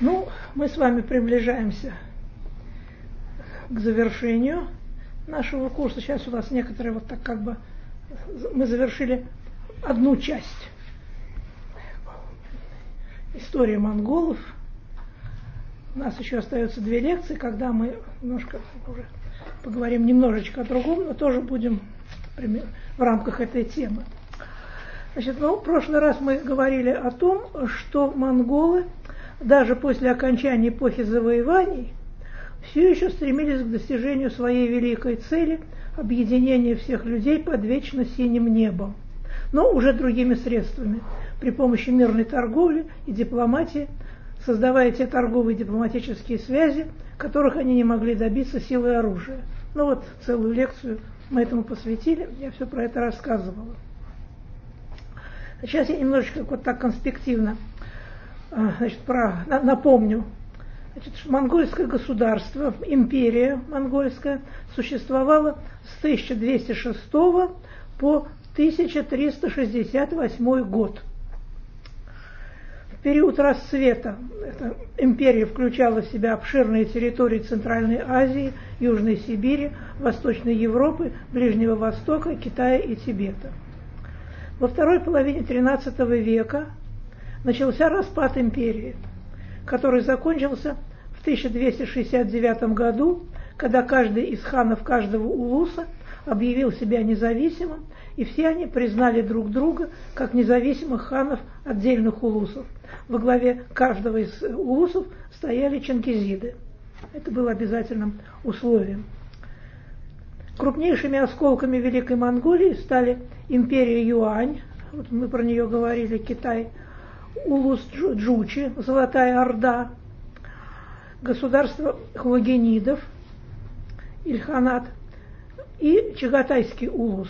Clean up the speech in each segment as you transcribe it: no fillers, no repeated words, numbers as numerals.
Ну, мы с вами приближаемся к завершению нашего курса. Сейчас у нас некоторые вот так как бы мы завершили одну часть истории монголов. У нас еще остается 2 лекции, когда мы немножко уже поговорим немножечко о другом, но тоже будем в рамках этой темы. Значит, в прошлый раз мы говорили о том, что монголы даже после окончания эпохи завоеваний все еще стремились к достижению своей великой цели – объединения всех людей под вечно синим небом, но уже другими средствами, при помощи мирной торговли и дипломатии, создавая те торговые и дипломатические связи, которых они не могли добиться силой оружия. Ну вот целую лекцию мы этому посвятили, я все про это рассказывала. Сейчас я немножечко вот так конспективно напомню. Значит, монгольское государство, империя монгольская, существовала с 1206 по 1368 год. В период расцвета эта империя включала в себя обширные территории Центральной Азии, Южной Сибири, Восточной Европы, Ближнего Востока, Китая и Тибета. Во второй половине XIII века начался распад империи, который закончился в 1269 году, когда каждый из ханов каждого улуса объявил себя независимым, и все они признали друг друга как независимых ханов отдельных улусов. Во главе каждого из улусов стояли чингизиды. Это было обязательным условием. Крупнейшими осколками Великой Монголии стали империя Юань, вот мы про нее говорили, Китай, улус Джучи, Золотая Орда, государство хуагенидов, Ильханат и Чагатайский улус.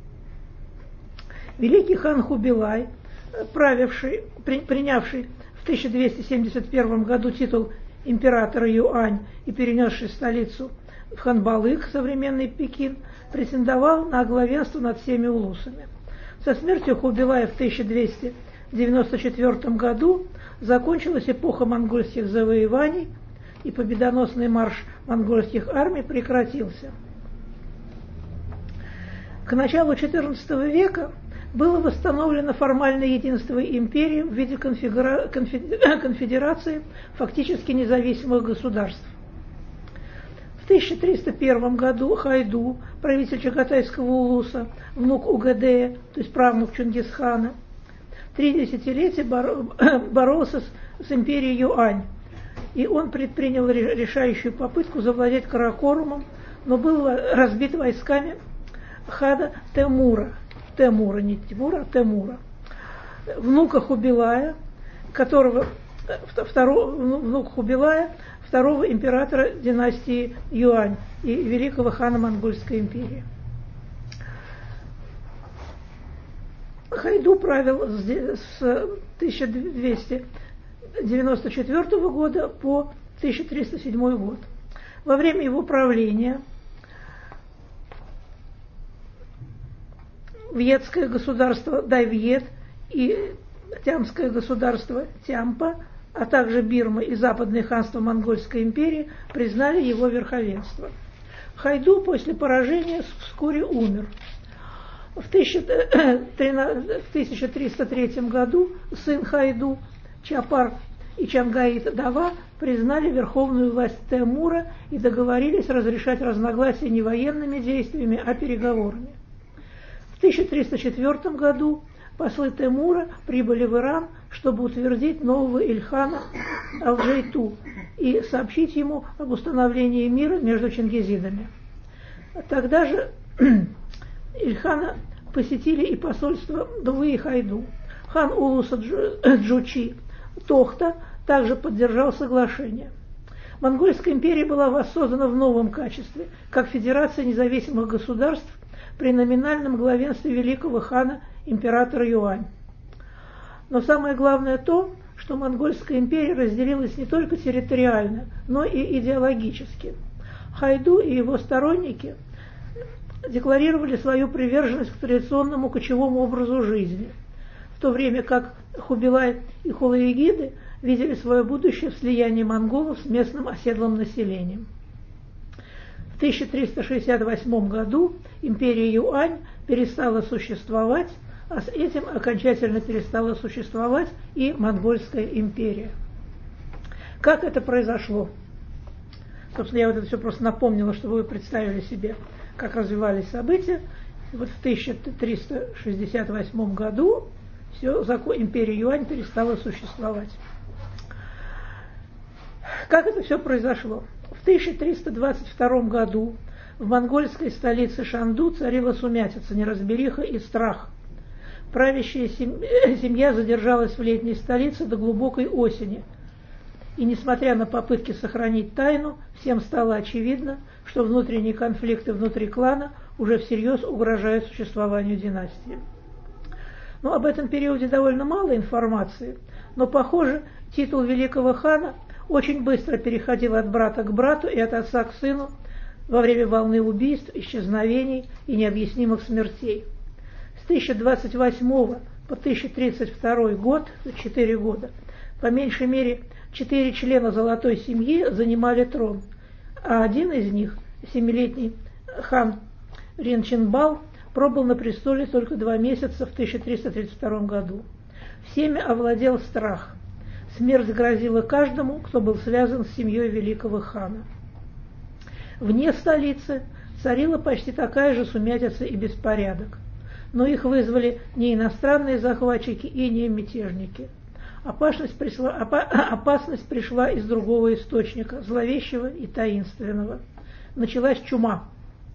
Великий хан Хубилай, принявший в 1271 году титул императора Юань и перенесший столицу в Ханбалык, современный Пекин, претендовал на главенство над всеми улусами. Со смертью Хубилая в 1294 году закончилась эпоха монгольских завоеваний, и победоносный марш монгольских армий прекратился. К началу XIV века было восстановлено формальное единство империи в виде конфедерации фактически независимых государств. В 1301 году Хайду, правитель Чагатайского улуса, внук Угадея, то есть правнук Чингисхана, 3 десятилетия боролся с империей Юань, и он предпринял решающую попытку завладеть Каракорумом, но был разбит войсками хана Темура, не Тимура, а Темура, внука Хубилая, внук Хубилая, второго императора династии Юань и великого хана Монгольской империи. Хайду правил с 1294 года по 1307 год. Во время его правления Вьетское государство Дайвьет и Тямское государство Тямпа, а также Бирма и Западное ханство Монгольской империи признали его верховенство. Хайду после поражения вскоре умер. В 1303 году сын Хайду, Чапар и Чангаит Дава, признали верховную власть Темура и договорились разрешать разногласия не военными действиями, а переговорами. В 1304 году послы Темура прибыли в Иран, чтобы утвердить нового Ильхана Алджейту и сообщить ему об установлении мира между чингизидами. Тогда же Ильхана посетили и посольство Двы и Хайду. Хан улуса Джучи Тохта также поддержал соглашение. Монгольская империя была воссоздана в новом качестве, как федерация независимых государств при номинальном главенстве великого хана императора Юань. Но самое главное то, что Монгольская империя разделилась не только территориально, но и идеологически. Хайду и его сторонники декларировали свою приверженность к традиционному кочевому образу жизни, в то время как Хубилай и Хулаегиды видели свое будущее в слиянии монголов с местным оседлым населением. В 1368 году империя Юань перестала существовать, а с этим окончательно перестала существовать и Монгольская империя. Как это произошло? Собственно, я вот это все просто напомнила, чтобы вы представили себе, как развивались события. Вот в 1368 году империя Юань перестала существовать. Как это все произошло? В 1322 году в монгольской столице Шанду царила сумятица, неразбериха и страх. Правящая семья задержалась в летней столице до глубокой осени. И несмотря на попытки сохранить тайну, всем стало очевидно, что внутренние конфликты внутри клана уже всерьез угрожают существованию династии. Но об этом периоде довольно мало информации, но, похоже, титул великого хана очень быстро переходил от брата к брату и от отца к сыну во время волны убийств, исчезновений и необъяснимых смертей. С 1028 по 1032 год, 4 года, по меньшей мере 4 члена золотой семьи занимали трон, а один из них, 7-летний хан Ринчинбал, пробыл на престоле только 2 месяца в 1332 году. Всеми овладел страх. Смерть грозила каждому, кто был связан с семьей великого хана. Вне столицы царила почти такая же сумятица и беспорядок, но их вызвали не иностранные захватчики и не мятежники. Опасность пришла из другого источника, зловещего и таинственного. Началась чума.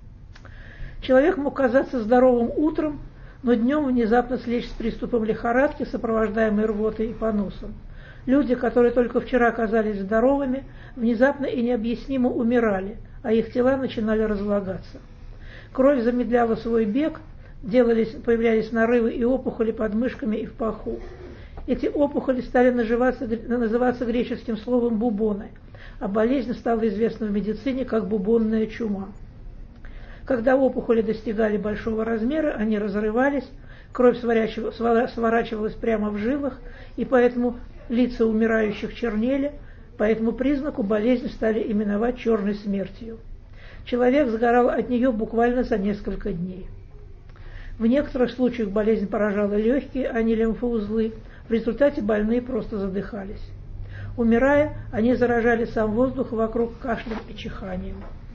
Человек мог казаться здоровым утром, но днем внезапно слечь с приступом лихорадки, сопровождаемой рвотой и поносом. Люди, которые только вчера казались здоровыми, внезапно и необъяснимо умирали, а их тела начинали разлагаться. Кровь замедляла свой бег, появлялись нарывы и опухоли под мышками и в паху. Эти опухоли стали называться греческим словом «бубоны», а болезнь стала известна в медицине как бубонная чума. Когда опухоли достигали большого размера, они разрывались, кровь сворачивалась прямо в жилах, и поэтому лица умирающих чернели, по этому признаку болезнь стали именовать черной смертью. Человек сгорал от нее буквально за несколько дней. В некоторых случаях болезнь поражала легкие, а не лимфоузлы, в результате больные просто задыхались. Умирая, они заражали сам воздух вокруг кашлем и чиханием.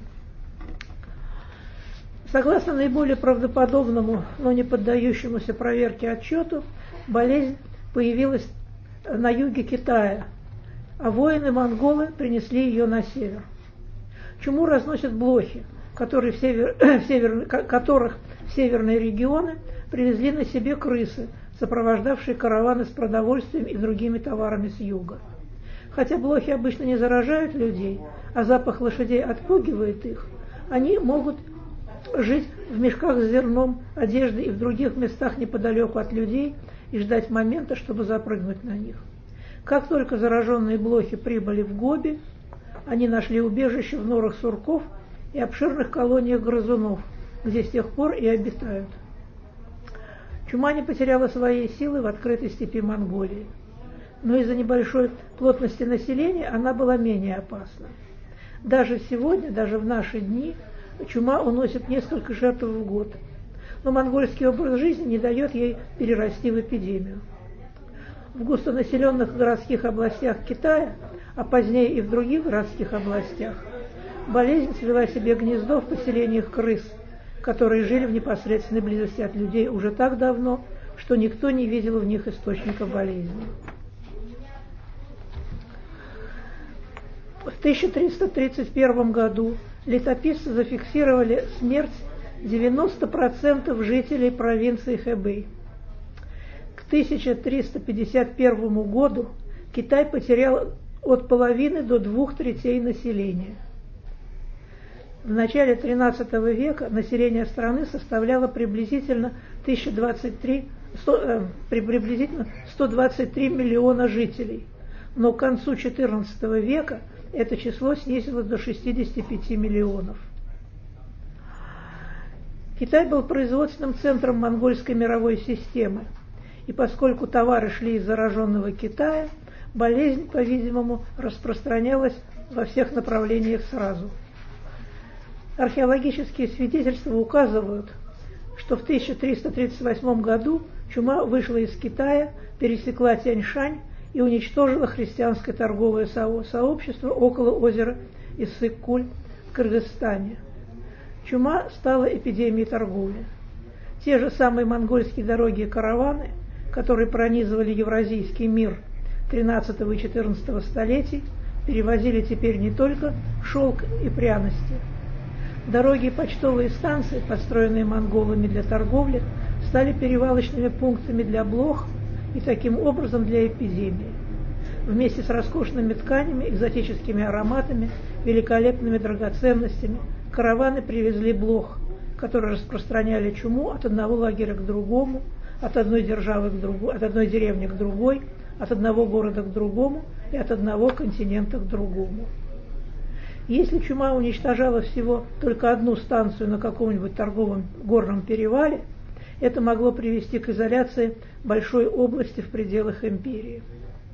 Согласно наиболее правдоподобному, но не поддающемуся проверке отчету, болезнь появилась на юге Китая, а воины-монголы принесли ее на север. Чуму разносят блохи, которых в северные регионы привезли на себе крысы, сопровождавшие караваны с продовольствием и другими товарами с юга. Хотя блохи обычно не заражают людей, а запах лошадей отпугивает их, они могут жить в мешках с зерном, одеждой и в других местах неподалеку от людей и ждать момента, чтобы запрыгнуть на них. Как только зараженные блохи прибыли в Гоби, они нашли убежище в норах сурков и обширных колониях грызунов, где с тех пор и обитают. Чума не потеряла своей силы в открытой степи Монголии, но из-за небольшой плотности населения она была менее опасна. Даже сегодня, даже в наши дни, чума уносит несколько жертв в год, но монгольский образ жизни не дает ей перерасти в эпидемию. В густонаселенных городских областях Китая, а позднее и в других городских областях, болезнь свела себе гнездо в поселениях крыс, которые жили в непосредственной близости от людей уже так давно, что никто не видел в них источника болезни. В 1331 году летописцы зафиксировали смерть 90% жителей провинции Хэбэй. К 1351 году Китай потерял от половины до 2/3 населения. В начале XIII века население страны составляло приблизительно 123 миллиона жителей, но к концу XIV века это число снизилось до 65 миллионов. Китай был производственным центром монгольской мировой системы, и поскольку товары шли из зараженного Китая, болезнь, по-видимому, распространялась во всех направлениях сразу. Археологические свидетельства указывают, что в 1338 году чума вышла из Китая, пересекла Тяньшань и уничтожила христианское торговое сообщество около озера Иссык-Куль в Кыргызстане. Чума стала эпидемией торговли. Те же самые монгольские дороги и караваны, которые пронизывали евразийский мир XIII и XIV столетий, перевозили теперь не только шелк и пряности. Дороги и почтовые станции, построенные монголами для торговли, стали перевалочными пунктами для блох и таким образом для эпидемии. Вместе с роскошными тканями, экзотическими ароматами, великолепными драгоценностями караваны привезли блох, которые распространяли чуму от одного лагеря к другому, от одной державы к другой, от одной деревни к другой, от одного города к другому и от одного континента к другому. Если чума уничтожала всего только одну станцию на каком-нибудь торговом горном перевале, это могло привести к изоляции большой области в пределах империи.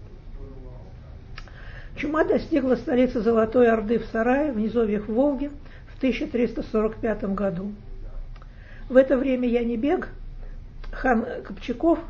Чума достигла столицы Золотой Орды в Сарае, в низовьях Волги, в 1345 году. В это время Янибек, хан Копчаков,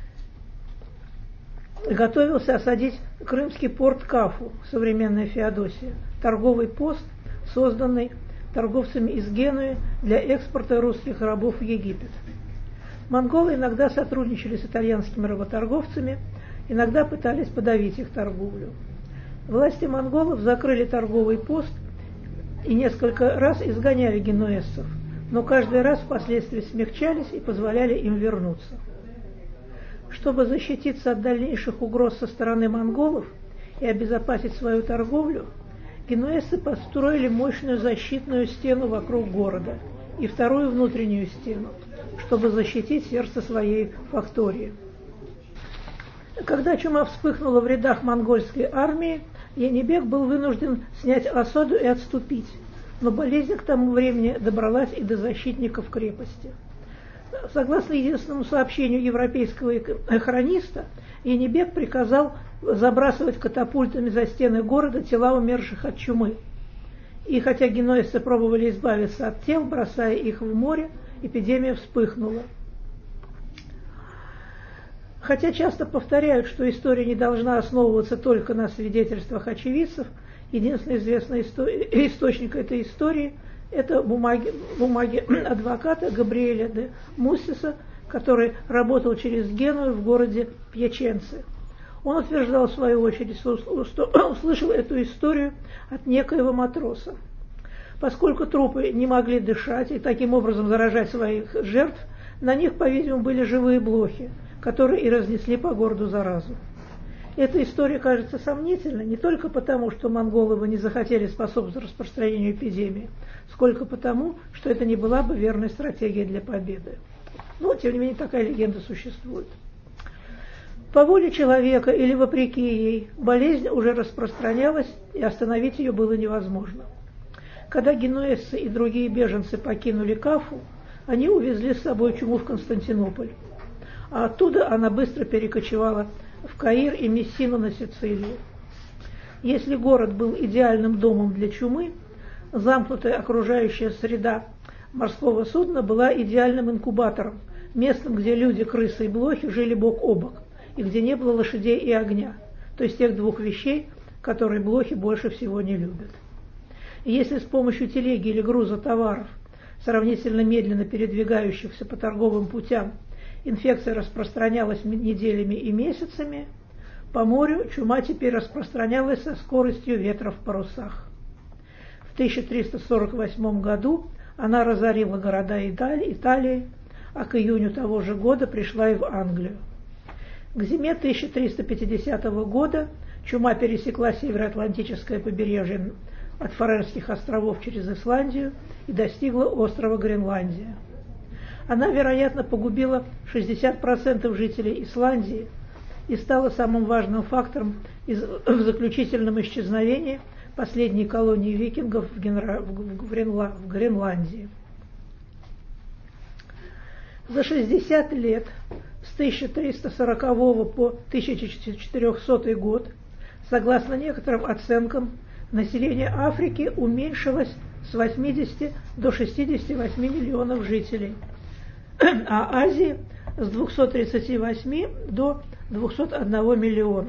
готовился осадить крымский порт Кафу, современная Феодосия, торговый пост, созданный торговцами из Генуи для экспорта русских рабов в Египет. Монголы иногда сотрудничали с итальянскими работорговцами, иногда пытались подавить их торговлю. Власти монголов закрыли торговый пост и несколько раз изгоняли генуэзцев, но каждый раз впоследствии смягчались и позволяли им вернуться. Чтобы защититься от дальнейших угроз со стороны монголов и обезопасить свою торговлю, генуэзцы построили мощную защитную стену вокруг города и вторую внутреннюю стену, чтобы защитить сердце своей фактории. Когда чума вспыхнула в рядах монгольской армии, Янибек был вынужден снять осаду и отступить, но болезнь к тому времени добралась и до защитников крепости. Согласно единственному сообщению европейского хрониста, Янибек приказал забрасывать катапультами за стены города тела умерших от чумы. И хотя генуэзцы пробовали избавиться от тел, бросая их в море, эпидемия вспыхнула. Хотя часто повторяют, что история не должна основываться только на свидетельствах очевидцев, единственный известный источник этой истории – это бумаги адвоката Габриэля де Муссиса, который работал через Геную в городе Пьяченце. Он утверждал, в свою очередь, что услышал эту историю от некоего матроса. Поскольку трупы не могли дышать и таким образом заражать своих жертв, на них, по-видимому, были живые блохи, которые и разнесли по городу заразу. Эта история кажется сомнительной не только потому, что монголы бы не захотели способствовать распространению эпидемии, сколько потому, что это не была бы верной стратегией для победы. Но, тем не менее, такая легенда существует. По воле человека или вопреки ей, болезнь уже распространялась, и остановить ее было невозможно. Когда генуэзцы и другие беженцы покинули Кафу, они увезли с собой чуму в Константинополь, а оттуда она быстро перекочевала в Каир и Мессину на Сицилию. Если город был идеальным домом для чумы, замкнутая окружающая среда морского судна была идеальным инкубатором, местом, где люди, крысы и блохи жили бок о бок, и где не было лошадей и огня, то есть тех двух вещей, которые блохи больше всего не любят. И если с помощью телеги или груза товаров, сравнительно медленно передвигающихся по торговым путям, инфекция распространялась неделями и месяцами, по морю чума теперь распространялась со скоростью ветра в парусах. В 1348 году она разорила города Италии, а к июню того же года пришла и в Англию. К зиме 1350 года чума пересекла североатлантическое побережье от Фарерских островов через Исландию и достигла острова Гренландия. Она, вероятно, погубила 60% жителей Исландии и стала самым важным фактором в заключительном исчезновении последней колонии викингов в Гренландии. За 60 лет, с 1340 по 1400 год, Согласно некоторым оценкам, население Африки уменьшилось с 80 до 68 миллионов жителей, а Азии с 238 до 201 миллиона.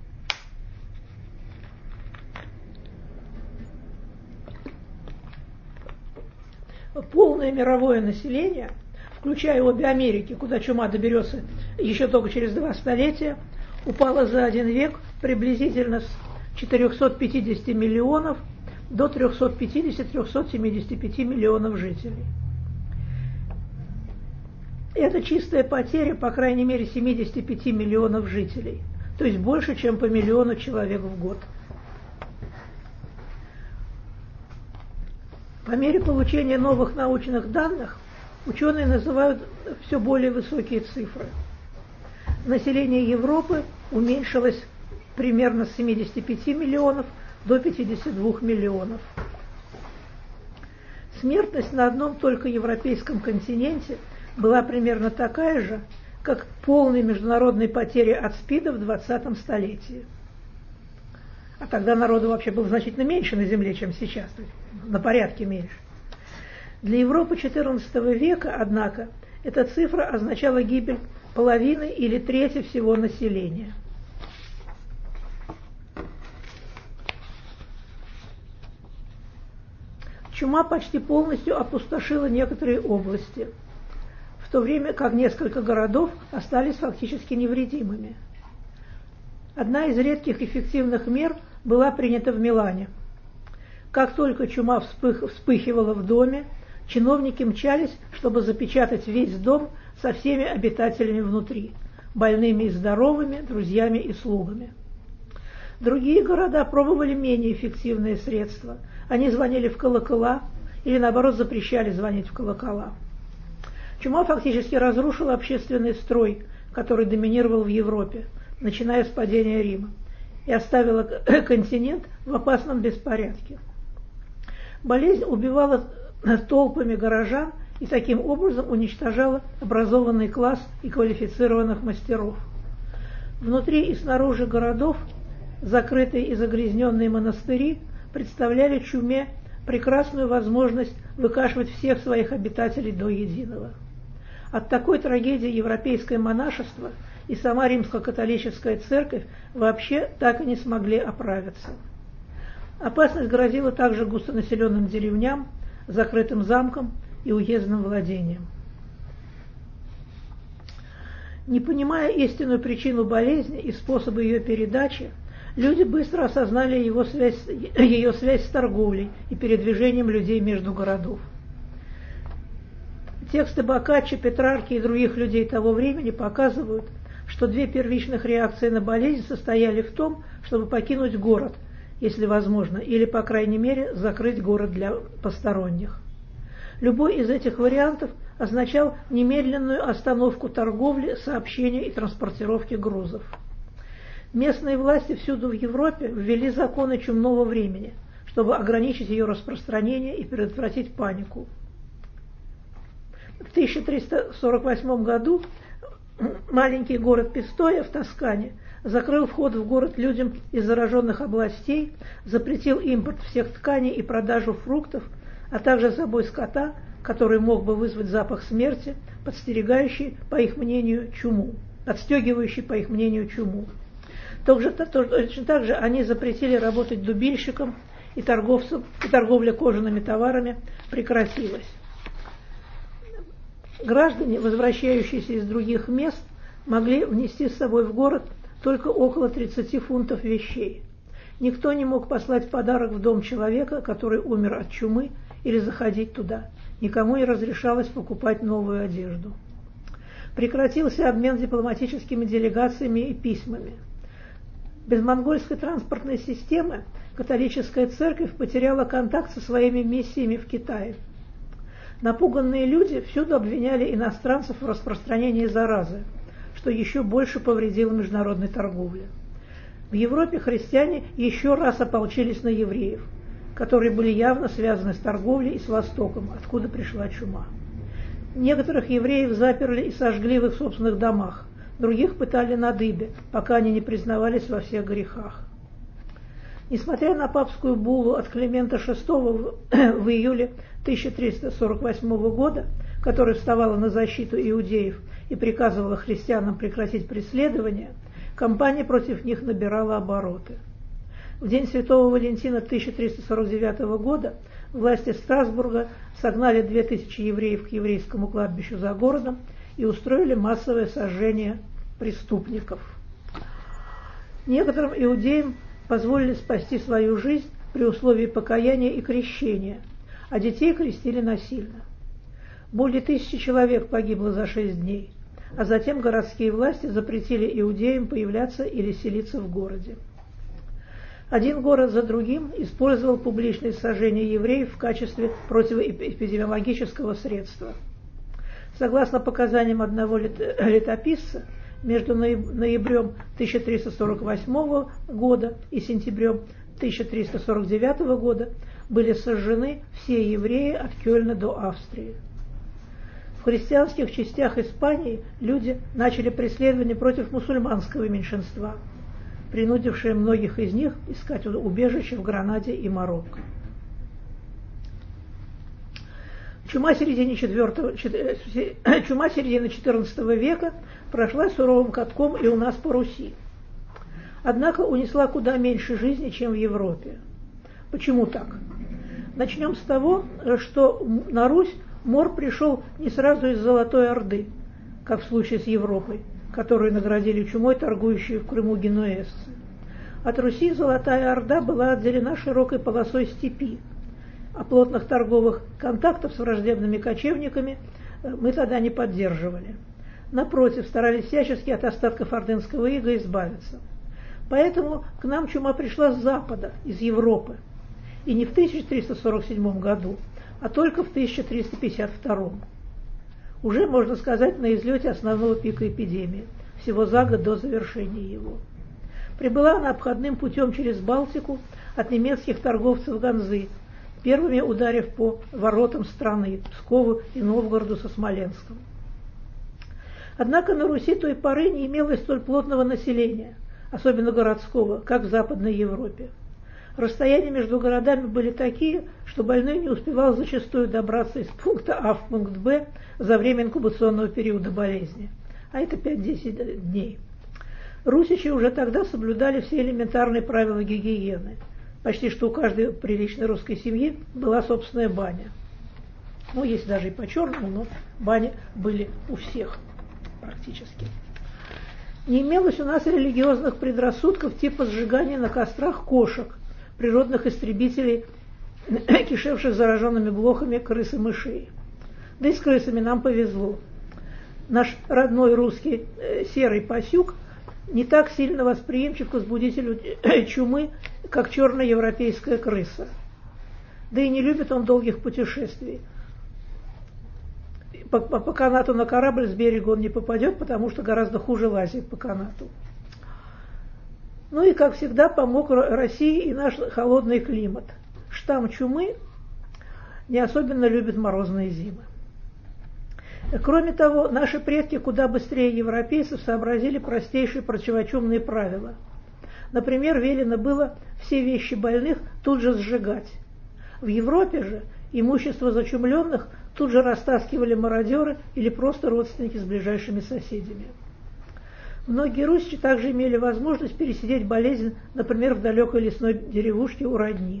Полное мировое население, включая обе Америки, куда чума доберется еще только через 2 столетия, упало за 1 век приблизительно с 450 миллионов до 350-375 миллионов жителей. Это чистая потеря, по крайней мере, 75 миллионов жителей, то есть больше, чем по миллиону человек в год. По мере получения новых научных данных ученые называют все более высокие цифры. Население Европы уменьшилось примерно с 75 миллионов до 52 миллионов. Смертность на одном только европейском континенте была примерно такая же, как полные международные потери от СПИДа в 20-м столетии. А тогда народу вообще было значительно меньше на Земле, чем сейчас, то есть на порядке меньше. Для Европы XIV века, однако, эта цифра означала гибель половины или трети всего населения. Чума почти полностью опустошила некоторые области, в то время как несколько городов остались фактически невредимыми. Одна из редких эффективных мер была принята в Милане. Как только чума вспыхивала в доме, чиновники мчались, чтобы запечатать весь дом со всеми обитателями внутри, больными и здоровыми, друзьями и слугами. Другие города пробовали менее эффективные средства. Они звонили в колокола или, наоборот, запрещали звонить в колокола. Чума фактически разрушила общественный строй, который доминировал в Европе, начиная с падения Рима, и оставила континент в опасном беспорядке. Болезнь убивала толпами горожан и таким образом уничтожала образованный класс и квалифицированных мастеров. Внутри и снаружи городов закрытые и загрязненные монастыри представляли чуме прекрасную возможность выкашивать всех своих обитателей до единого. От такой трагедии европейское монашество и сама римско-католическая церковь вообще так и не смогли оправиться. Опасность грозила также густонаселенным деревням, закрытым замкам и уездным владениям. Не понимая истинную причину болезни и способы ее передачи, люди быстро осознали ее связь с торговлей и передвижением людей между городов. Тексты Боккаччо, Петрарки и других людей того времени показывают, что 2 первичных реакции на болезнь состояли в том, чтобы покинуть город, если возможно, или, по крайней мере, закрыть город для посторонних. Любой из этих вариантов означал немедленную остановку торговли, сообщения и транспортировки грузов. Местные власти всюду в Европе ввели законы чумного времени, чтобы ограничить ее распространение и предотвратить панику. В 1348 году маленький город Пистоя в Тоскане закрыл вход в город людям из зараженных областей, запретил импорт всех тканей и продажу фруктов, а также забой скота, который мог бы вызвать запах смерти, подстерегающий, по их мнению, чуму, отстегивающий, по их мнению, чуму. Точно так же они запретили работать дубильщикам, и торговля кожаными товарами прекратилась. Граждане, возвращающиеся из других мест, могли внести с собой в город только около 30 фунтов вещей. Никто не мог послать подарок в дом человека, который умер от чумы, или заходить туда. Никому не разрешалось покупать новую одежду. Прекратился обмен дипломатическими делегациями и письмами. Без монгольской транспортной системы католическая церковь потеряла контакт со своими миссиями в Китае. Напуганные люди всюду обвиняли иностранцев в распространении заразы, что еще больше повредило международной торговле. В Европе христиане еще раз ополчились на евреев, которые были явно связаны с торговлей и с Востоком, откуда пришла чума. Некоторых евреев заперли и сожгли в их собственных домах, других пытали на дыбе, пока они не признавались во всех грехах. Несмотря на папскую буллу от Климента VI в июле 1348 года, которая вставала на защиту иудеев и приказывала христианам прекратить преследование, кампания против них набирала обороты. В день Святого Валентина 1349 года власти Страсбурга согнали 2000 евреев к еврейскому кладбищу за городом и устроили массовое сожжение преступников. Некоторым иудеям позволили спасти свою жизнь при условии покаяния и крещения, а детей крестили насильно. Более 1000 человек погибло за 6 дней, а затем городские власти запретили иудеям появляться или селиться в городе. Один город за другим использовал публичное сожжение евреев в качестве противоэпидемиологического средства. Согласно показаниям одного летописца, между ноябрем 1348 года и сентябрем 1349 года были сожжены все евреи от Кёльна до Австрии. В христианских частях Испании люди начали преследование против мусульманского меньшинства, принудившее многих из них искать убежище в Гранаде и Марокко. Чума середины XIV века прошла суровым катком и у нас по Руси. Однако унесла куда меньше жизни, чем в Европе. Почему так? Начнем с того, что на Русь мор пришел не сразу из Золотой Орды, как в случае с Европой, которую наградили чумой торгующие в Крыму генуэзцы. От Руси Золотая Орда была отделена широкой полосой степи, а плотных торговых контактов с враждебными кочевниками мы тогда не поддерживали. Напротив, старались всячески от остатков ордынского ига избавиться. Поэтому к нам чума пришла с запада, из Европы, и не в 1347 году, а только в 1352. Уже, можно сказать, на излете основного пика эпидемии, всего за год до завершения его. Прибыла она обходным путем через Балтику от немецких торговцев Ганзы, первыми ударив по воротам страны, Пскову и Новгороду со Смоленском. Однако на Руси той поры не имелось столь плотного населения, особенно городского, как в Западной Европе. Расстояния между городами были такие, что больной не успевал зачастую добраться из пункта А в пункт Б за время инкубационного периода болезни, а это 5-10 дней. Русичи уже тогда соблюдали все элементарные правила гигиены. Почти что у каждой приличной русской семьи была собственная баня. Ну, есть даже и по-черному, но бани были у всех практически. Не имелось у нас религиозных предрассудков типа сжигания на кострах кошек, природных истребителей, кишевших зараженными блохами крыс и мышей. Да и с крысами нам повезло. Наш родной русский серый пасюк не так сильно восприимчив к возбудителю чумы, как черная европейская крыса. Да и не любит он долгих путешествий. По канату на корабль с берега он не попадет, потому что гораздо хуже лазит по канату. Ну и, как всегда, помог России и наш холодный климат. Штамм чумы не особенно любит морозные зимы. Кроме того, наши предки куда быстрее европейцев сообразили простейшие противочумные правила. Например, велено было все вещи больных тут же сжигать. В Европе же имущество зачумленных тут же растаскивали мародеры или просто родственники с ближайшими соседями. Многие русичи также имели возможность пересидеть болезнь, например, в далекой лесной деревушке у родни.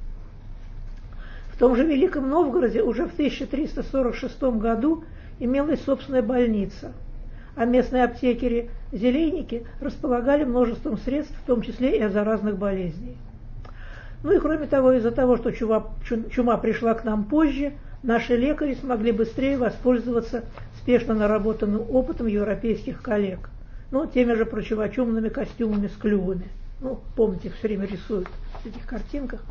В том же Великом Новгороде уже в 1346 году имелась собственная больница, а местные аптекари-зелейники располагали множеством средств, в том числе и от заразных болезней. Ну и кроме того, из-за того, что чума пришла к нам позже, наши лекари смогли быстрее воспользоваться спешно наработанным опытом европейских коллег, теми же противочумными костюмами с клювами. Помните, их все время рисуют в этих картинках.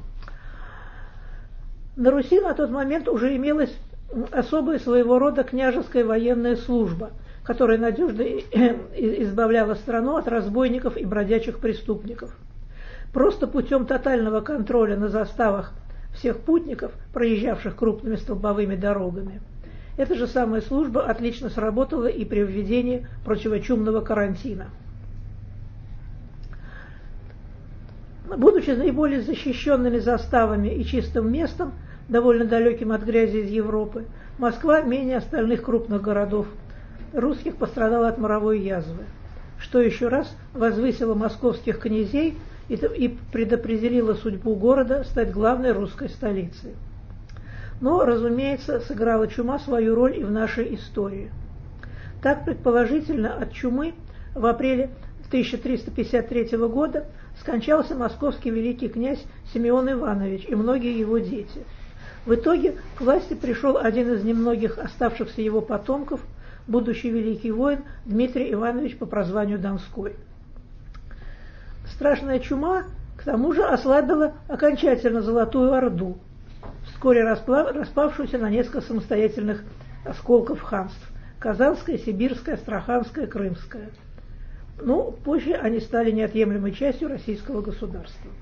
На Руси на тот момент уже имелась особая своего рода княжеская военная служба, которая надежно избавляла страну от разбойников и бродячих преступников. Просто путем тотального контроля на заставах всех путников, проезжавших крупными столбовыми дорогами. Эта же самая служба отлично сработала и при введении противочумного карантина. Будучи наиболее защищенными заставами и чистым местом, довольно далеким от грязи из Европы, Москва менее остальных крупных городов русских пострадала от моровой язвы, что еще раз возвысило московских князей и предопределило судьбу города стать главной русской столицей. Но, разумеется, сыграла чума свою роль и в нашей истории. Так, предположительно, от чумы в апреле 1353 года скончался московский великий князь Симеон Иванович и многие его дети. В итоге к власти пришел один из немногих оставшихся его потомков, будущий великий воин Дмитрий Иванович по прозванию Донской. Страшная чума, к тому же, ослабила окончательно Золотую Орду, вскоре распавшуюся на несколько самостоятельных осколков ханств – Казанское, Сибирское, Астраханское, Крымское. Но позже они стали неотъемлемой частью российского государства.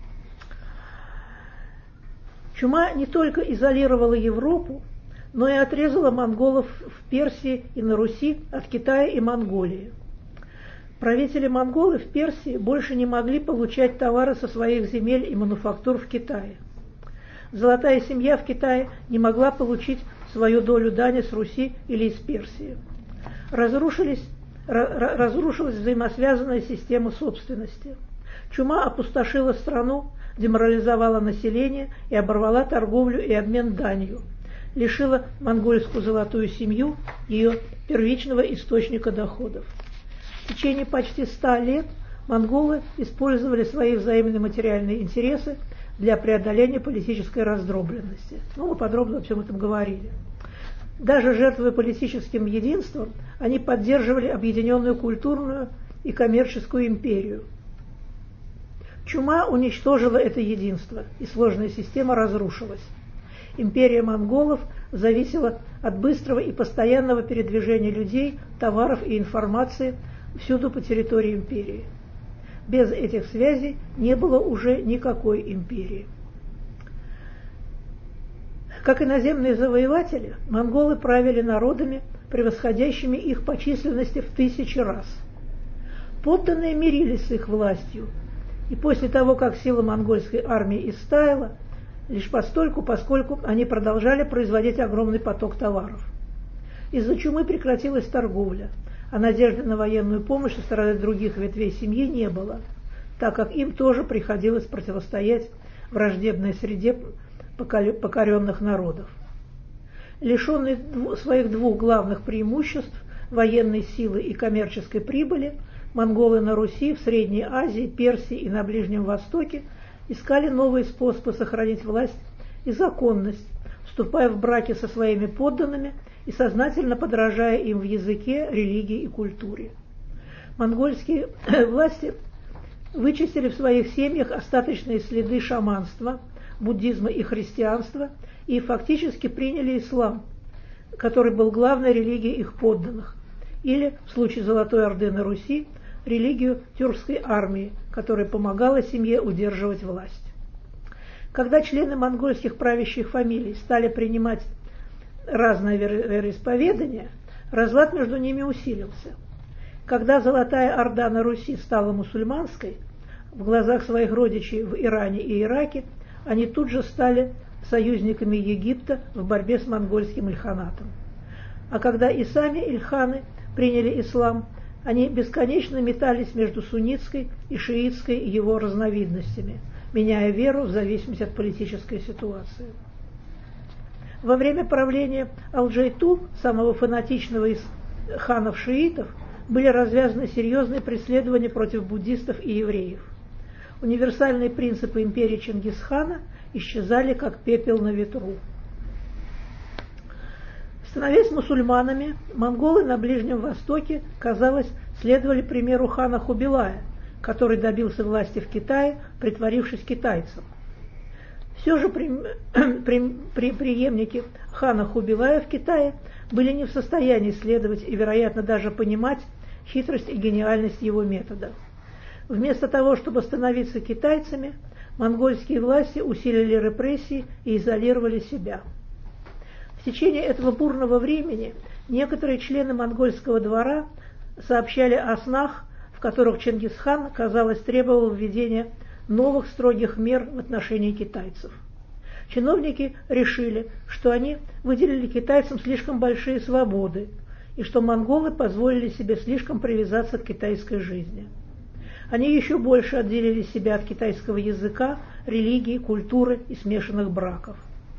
Чума не только изолировала Европу, но и отрезала монголов в Персии и на Руси от Китая и Монголии. Правители-монголы в Персии больше не могли получать товары со своих земель и мануфактур в Китае. Золотая семья в Китае не могла получить свою долю дани с Руси или из Персии. Разрушилась взаимосвязанная система собственности. Чума опустошила страну, деморализовала население и оборвала торговлю и обмен данью, лишила монгольскую золотую семью ее первичного источника доходов. В течение почти 100 лет монголы использовали свои взаимные материальные интересы для преодоления политической раздробленности. Мы подробно о всем этом говорили. Даже жертвуя политическим единством, они поддерживали объединенную культурную и коммерческую империю. Чума уничтожила это единство, и сложная система разрушилась. Империя монголов зависела от быстрого и постоянного передвижения людей, товаров и информации всюду по территории империи. Без этих связей не было уже никакой империи. Как иноземные завоеватели, монголы правили народами, превосходящими их по численности в 1000 раз. Подданные мирились с их властью, и после того, как сила монгольской армии истаяла, лишь поскольку они продолжали производить огромный поток товаров. Из-за чумы прекратилась торговля, а надежды на военную помощь со стороны других ветвей семьи не было, так как им тоже приходилось противостоять враждебной среде покоренных народов. Лишенные своих двух главных преимуществ – военной силы и коммерческой прибыли, монголы на Руси, в Средней Азии, Персии и на Ближнем Востоке искали новые способы сохранить власть и законность, вступая в браки со своими подданными и сознательно подражая им в языке, религии и культуре. Монгольские власти вычистили в своих семьях остаточные следы шаманства, буддизма и христианства и фактически приняли ислам, который был главной религией их подданных, или, в случае Золотой Орды на Руси, религию тюркской армии, которая помогала семье удерживать власть. Когда члены монгольских правящих фамилий стали принимать разное вероисповедание, разлад между ними усилился. Когда Золотая Орда на Руси стала мусульманской, в глазах своих родичей в Иране и Ираке они тут же стали союзниками Египта в борьбе с монгольским ильханатом. А когда и сами ильханы приняли ислам, они бесконечно метались между суннитской и шиитской его разновидностями, меняя веру в зависимости от политической ситуации. Во время правления Алджейту, самого фанатичного из ханов-шиитов, были развязаны серьезные преследования против буддистов и евреев. Универсальные принципы империи Чингисхана исчезали, как пепел на ветру. Становясь мусульманами, монголы на Ближнем Востоке, казалось, следовали примеру хана Хубилая, который добился власти в Китае, притворившись китайцем. Все же преемники хана Хубилая в Китае были не в состоянии следовать и, вероятно, даже понимать хитрость и гениальность его метода. Вместо того, чтобы становиться китайцами, монгольские власти усилили репрессии и изолировали себя. В течение этого бурного времени некоторые члены монгольского двора сообщали о снах, в которых Чингисхан, казалось, требовал введения новых строгих мер в отношении китайцев. Чиновники решили, что они выделили китайцам слишком большие свободы и что монголы позволили себе слишком привязаться к китайской жизни. Они еще больше отделили себя от китайского языка, религии, культуры и смешанных браков.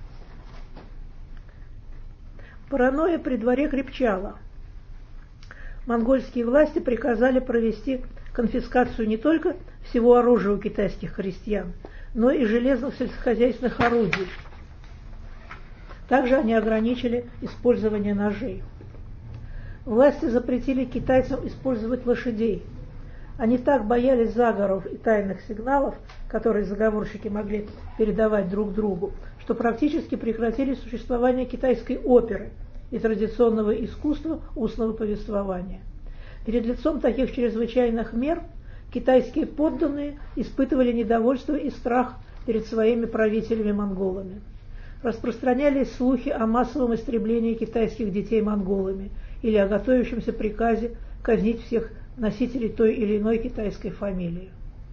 Паранойя при дворе крепчала. Монгольские власти приказали провести конфискацию не только всего оружия у китайских крестьян, но и железных сельскохозяйственных орудий. Также они ограничили использование ножей. Власти запретили китайцам использовать лошадей. Они так боялись заговоров и тайных сигналов, которые заговорщики могли передавать друг другу, что практически прекратили существование китайской оперы и традиционного искусства устного повествования. Перед лицом таких чрезвычайных мер китайские подданные испытывали недовольство и страх перед своими правителями-монголами. Распространялись слухи о массовом истреблении китайских детей монголами или о готовящемся приказе казнить всех носителей той или иной китайской фамилии.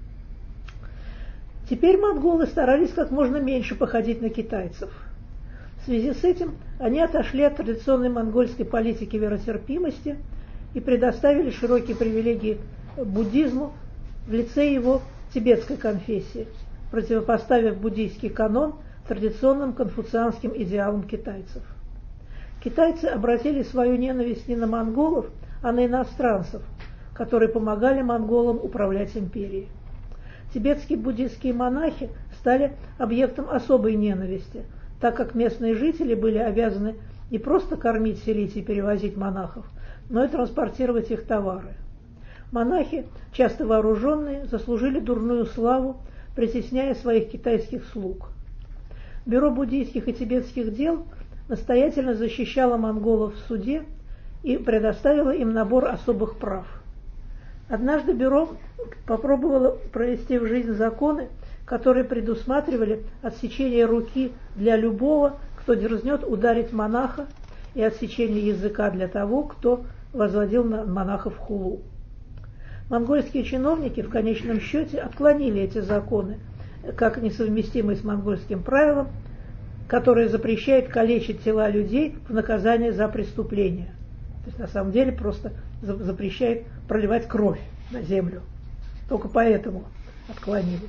Теперь монголы старались как можно меньше походить на китайцев. В связи с этим они отошли от традиционной монгольской политики веротерпимости и предоставили широкие привилегии буддизму в лице его тибетской конфессии, противопоставив буддийский канон традиционным конфуцианским идеалам китайцев. Китайцы обратили свою ненависть не на монголов, а на иностранцев, которые помогали монголам управлять империей. Тибетские буддийские монахи стали объектом особой ненависти, так как местные жители были обязаны не просто кормить, селить и перевозить монахов, но и транспортировать их товары. Монахи, часто вооруженные, заслужили дурную славу, притесняя своих китайских слуг. Бюро буддийских и тибетских дел настоятельно защищало монголов в суде и предоставило им набор особых прав. Однажды бюро попробовало провести в жизнь законы, которые предусматривали отсечение руки для любого, кто дерзнет ударить монаха, и отсечение языка для того, кто возводил на монахов хулу. Монгольские чиновники в конечном счете отклонили эти законы, как несовместимые с монгольским правилом, которое запрещает калечить тела людей в наказание за преступление. То есть на самом деле просто запрещает проливать кровь на землю. Только поэтому отклонили.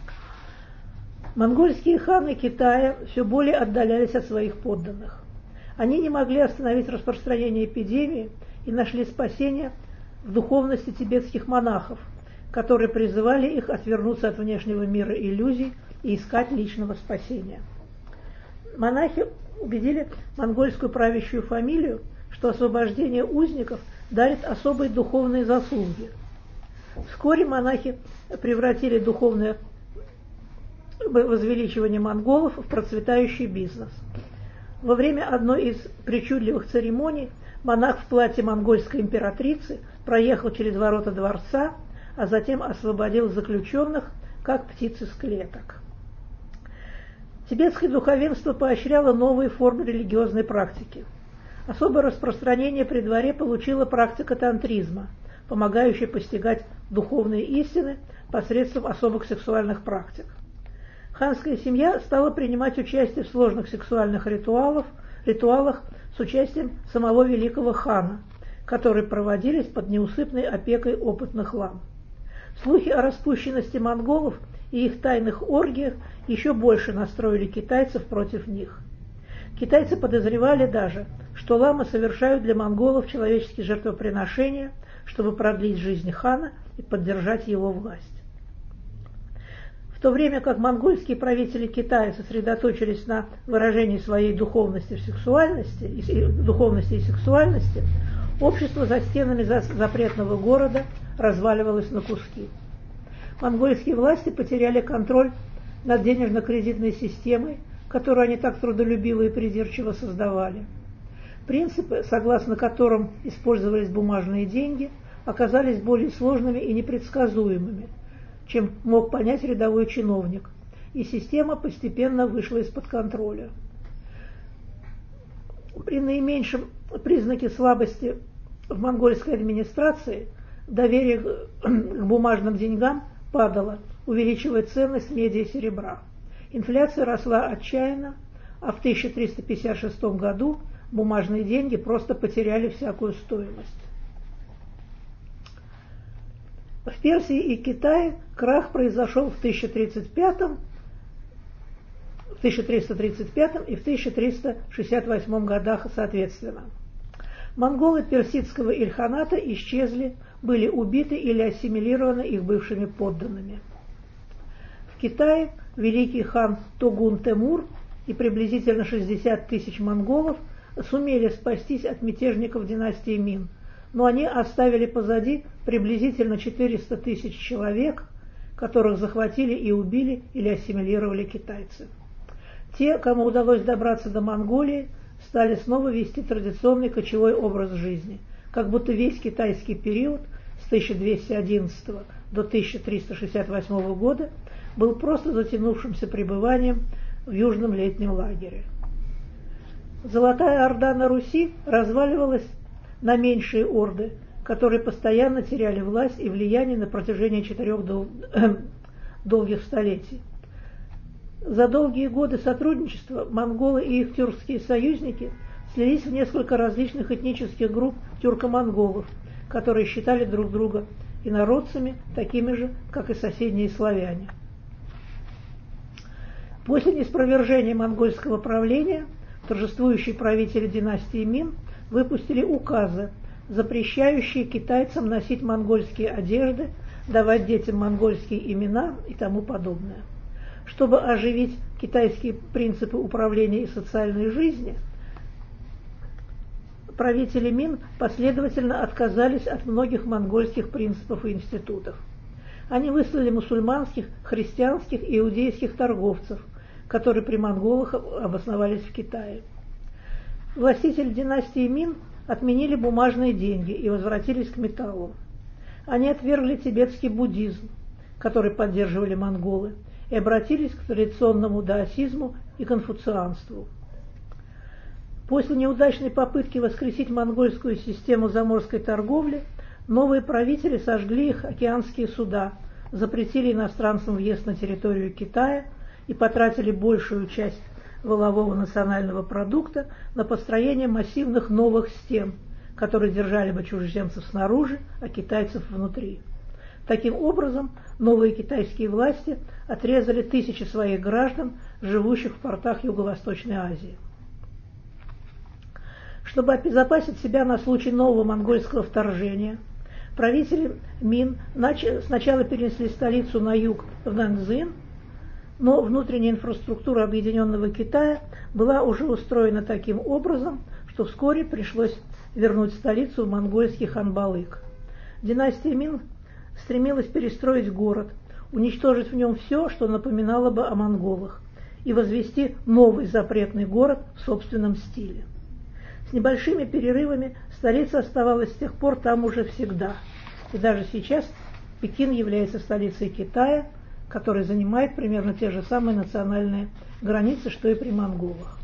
Монгольские ханы Китая все более отдалялись от своих подданных. Они не могли остановить распространение эпидемии и нашли спасение в духовности тибетских монахов, которые призывали их отвернуться от внешнего мира иллюзий и искать личного спасения. Монахи убедили монгольскую правящую фамилию, что освобождение узников дарит особые духовные заслуги. Вскоре монахи превратили духовное возвеличивание монголов в процветающий бизнес. Во время одной из причудливых церемоний монах в платье монгольской императрицы проехал через ворота дворца, а затем освободил заключенных, как птиц из клеток. Тибетское духовенство поощряло новые формы религиозной практики. Особое распространение при дворе получила практика тантризма, помогающая постигать духовные истины посредством особых сексуальных практик. Ханская семья стала принимать участие в сложных сексуальных ритуалах с участием самого великого хана, которые проводились под неусыпной опекой опытных лам. Слухи о распущенности монголов и их тайных оргиях еще больше настроили китайцев против них. Китайцы подозревали даже, что ламы совершают для монголов человеческие жертвоприношения, чтобы продлить жизнь хана и поддержать его власть. В то время как монгольские правители Китая сосредоточились на выражении своей духовности и сексуальности, общество за стенами запретного города разваливалось на куски. Монгольские власти потеряли контроль над денежно-кредитной системой, которую они так трудолюбиво и придирчиво создавали. Принципы, согласно которым использовались бумажные деньги, оказались более сложными и непредсказуемыми, чем мог понять рядовой чиновник, и система постепенно вышла из-под контроля. При наименьшем признаке слабости в монгольской администрации доверие к бумажным деньгам падало, увеличивая ценность меди и серебра. Инфляция росла отчаянно, а в 1356 году бумажные деньги просто потеряли всякую стоимость. В Персии и Китае крах произошел в 1335 и в 1368 годах соответственно. Монголы персидского ильханата исчезли, были убиты или ассимилированы их бывшими подданными. В Китае великий хан Тогун Темур и приблизительно 60 тысяч монголов сумели спастись от мятежников династии Мин, но они оставили позади приблизительно 400 тысяч человек, которых захватили и убили или ассимилировали китайцы. Те, кому удалось добраться до Монголии, стали снова вести традиционный кочевой образ жизни, как будто весь китайский период с 1211 до 1368 года был просто затянувшимся пребыванием в южном летнем лагере. Золотая Орда на Руси разваливалась на меньшие орды, которые постоянно теряли власть и влияние на протяжении 4 долгих столетий. За долгие годы сотрудничества монголы и их тюркские союзники слились в несколько различных этнических групп тюрко-монголов, которые считали друг друга инородцами, такими же, как и соседние славяне. После неспровержения монгольского правления торжествующие правители династии Мин выпустили указы, запрещающие китайцам носить монгольские одежды, давать детям монгольские имена и тому подобное. Чтобы оживить китайские принципы управления и социальной жизни, правители Мин последовательно отказались от многих монгольских принципов и институтов. Они выслали мусульманских, христианских и иудейских торговцев, которые при монголах обосновались в Китае. Властители династии Мин отменили бумажные деньги и возвратились к металлу. Они отвергли тибетский буддизм, который поддерживали монголы, и обратились к традиционному даосизму и конфуцианству. После неудачной попытки воскресить монгольскую систему заморской торговли, новые правители сожгли их океанские суда, запретили иностранцам въезд на территорию Китая и потратили большую часть валового национального продукта на построение массивных новых стен, которые держали бы чужеземцев снаружи, а китайцев внутри. Таким образом, новые китайские власти отрезали тысячи своих граждан, живущих в портах Юго-Восточной Азии. Чтобы обезопасить себя на случай нового монгольского вторжения, правители Мин сначала перенесли столицу на юг в Наньцзин, но внутренняя инфраструктура объединенного Китая была уже устроена таким образом, что вскоре пришлось вернуть столицу в монгольский Ханбалык. Династия Мин стремилась перестроить город, уничтожить в нем все, что напоминало бы о монголах, и возвести новый запретный город в собственном стиле. С небольшими перерывами столица оставалась с тех пор там уже всегда, и даже сейчас Пекин является столицей Китая, который занимает примерно те же самые национальные границы, что и при монголах.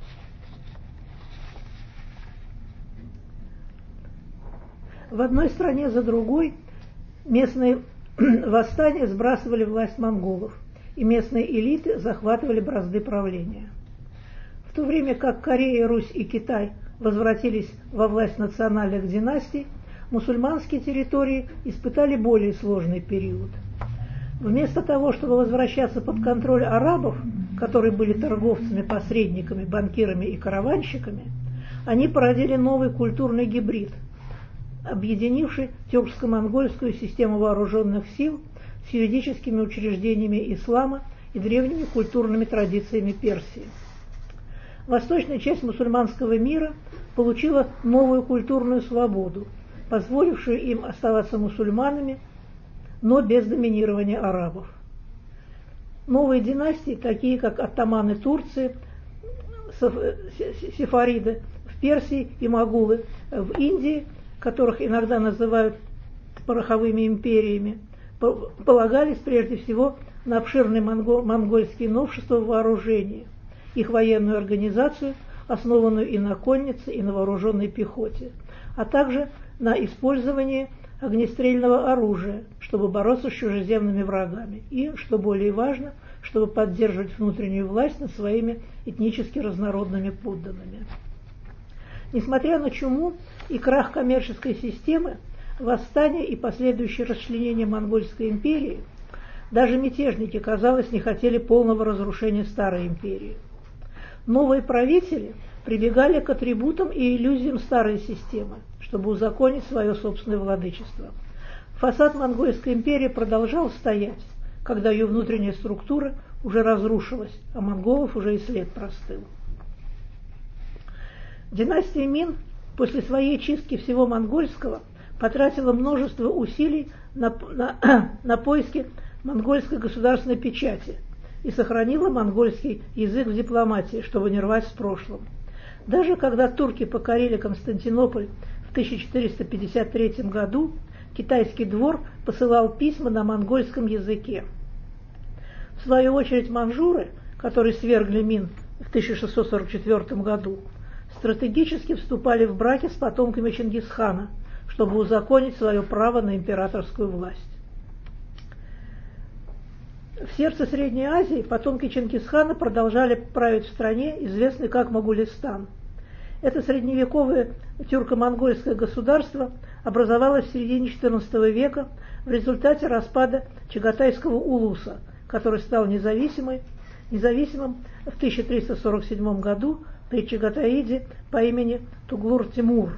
В одной стране за другой местные восстания сбрасывали власть монголов, и местные элиты захватывали бразды правления. В то время как Корея, Русь и Китай возвратились во власть национальных династий, мусульманские территории испытали более сложный период. Вместо того, чтобы возвращаться под контроль арабов, которые были торговцами, посредниками, банкирами и караванщиками, они породили новый культурный гибрид, объединивший тюркско-монгольскую систему вооруженных сил с юридическими учреждениями ислама и древними культурными традициями Персии. Восточная часть мусульманского мира получила новую культурную свободу, позволившую им оставаться мусульманами, но без доминирования арабов. Новые династии, такие как оттоманы Турции, сефариды в Персии и могулы в Индии, которых иногда называют пороховыми империями, полагались прежде всего на обширные монгольские новшества в вооружении, их военную организацию, основанную и на коннице, и на вооруженной пехоте, а также на использовании огнестрельного оружия, чтобы бороться с чужеземными врагами и, что более важно, чтобы поддерживать внутреннюю власть над своими этнически разнородными подданными. Несмотря на чуму и крах коммерческой системы, восстание и последующее расчленение Монгольской империи, даже мятежники, казалось, не хотели полного разрушения старой империи. Новые правители прибегали к атрибутам и иллюзиям старой системы, чтобы узаконить свое собственное владычество. Фасад Монгольской империи продолжал стоять, когда ее внутренняя структура уже разрушилась, а монголов уже и след простыл. Династия Мин после своей чистки всего монгольского потратила множество усилий на поиски монгольской государственной печати и сохранила монгольский язык в дипломатии, чтобы не рвать с прошлым. Даже когда турки покорили Константинополь в 1453 году, китайский двор посылал письма на монгольском языке. В свою очередь манжуры, которые свергли Мин в 1644 году, стратегически вступали в браки с потомками Чингисхана, чтобы узаконить свое право на императорскую власть. В сердце Средней Азии потомки Чингисхана продолжали править в стране, известной как Моголистан. Это средневековое тюрко-монгольское государство образовалось в середине XIV века в результате распада Чагатайского улуса, который стал независимым в 1347 году при Чагатаиде по имени Туглур-Тимур,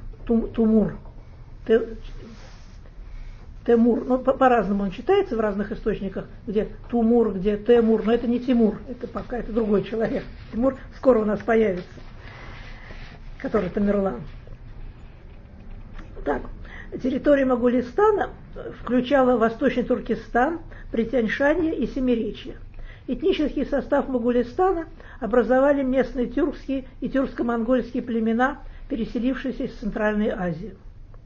Темур, ну, по-разному он читается в разных источниках, где Тумур, где Темур, но это не Тимур, это пока это другой человек. Тимур скоро у нас появится, который Тамерлан. Так, территория Моголистана включала Восточный Туркестан, Притяньшанье и Семиречье. Этнический состав Моголистана образовали местные тюркские и тюркско-монгольские племена, переселившиеся из Центральной Азии.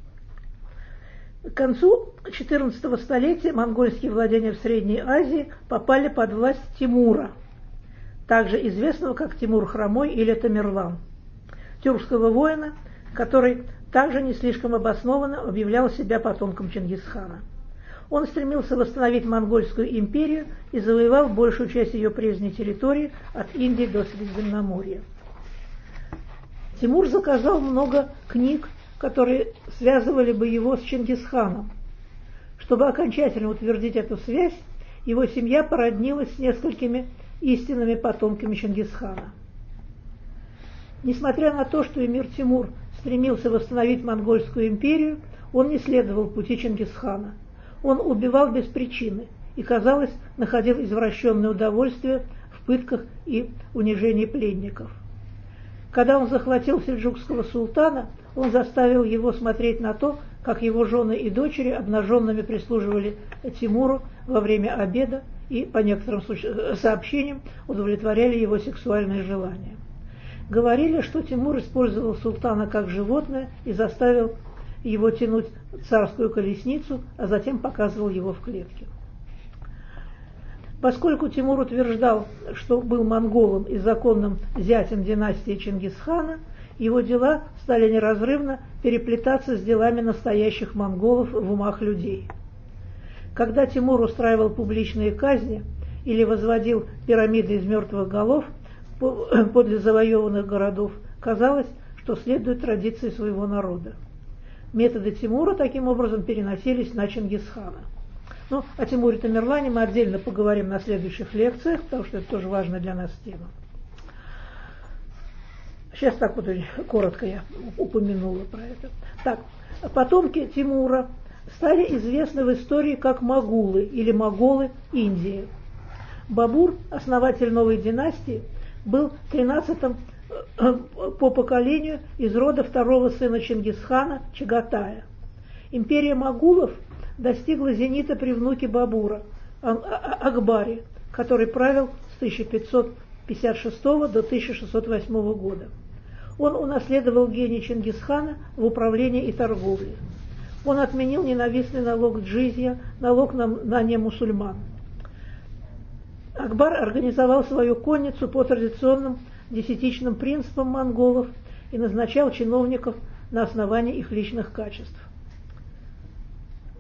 К концу XIV столетия монгольские владения в Средней Азии попали под власть Тимура, также известного как Тимур Хромой или Тамерлан, тюркского воина, который также не слишком обоснованно объявлял себя потомком Чингисхана. Он стремился восстановить Монгольскую империю и завоевал большую часть ее прежней территории от Индии до Средиземноморья. Тимур заказал много книг, которые связывали бы его с Чингисханом. Чтобы окончательно утвердить эту связь, его семья породнилась с несколькими истинными потомками Чингисхана. Несмотря на то, что эмир Тимур стремился восстановить Монгольскую империю, он не следовал пути Чингисхана. Он убивал без причины и, казалось, находил извращенное удовольствие в пытках и унижении пленников. Когда он захватил сельджукского султана, он заставил его смотреть на то, как его жены и дочери обнаженными прислуживали Тимуру во время обеда и, по некоторым сообщениям, удовлетворяли его сексуальные желания. Говорили, что Тимур использовал султана как животное и заставил его тянуть царскую колесницу, а затем показывал его в клетке. Поскольку Тимур утверждал, что был монголом и законным зятем династии Чингисхана, его дела стали неразрывно переплетаться с делами настоящих монголов в умах людей. Когда Тимур устраивал публичные казни или возводил пирамиды из мертвых голов подле завоеванных городов, казалось, что следует традиции своего народа. Методы Тимура таким образом переносились на Чингисхана. Ну, о Тимуре Тамерлане мы отдельно поговорим на следующих лекциях, потому что это тоже важная для нас тема. Сейчас так вот коротко я упомянула про это. Так, потомки Тимура стали известны в истории как могулы или моголы Индии. Бабур, основатель новой династии, был 13-м по поколению из рода второго сына Чингисхана Чагатая. Империя могулов достигла зенита при внуке Бабура, Акбаре, который правил с 1556 до 1608 года. Он унаследовал гений Чингисхана в управлении и торговле. Он отменил ненавистный налог джизья, налог на немусульман. Акбар организовал свою конницу по традиционным десятичным принципам монголов и назначал чиновников на основании их личных качеств.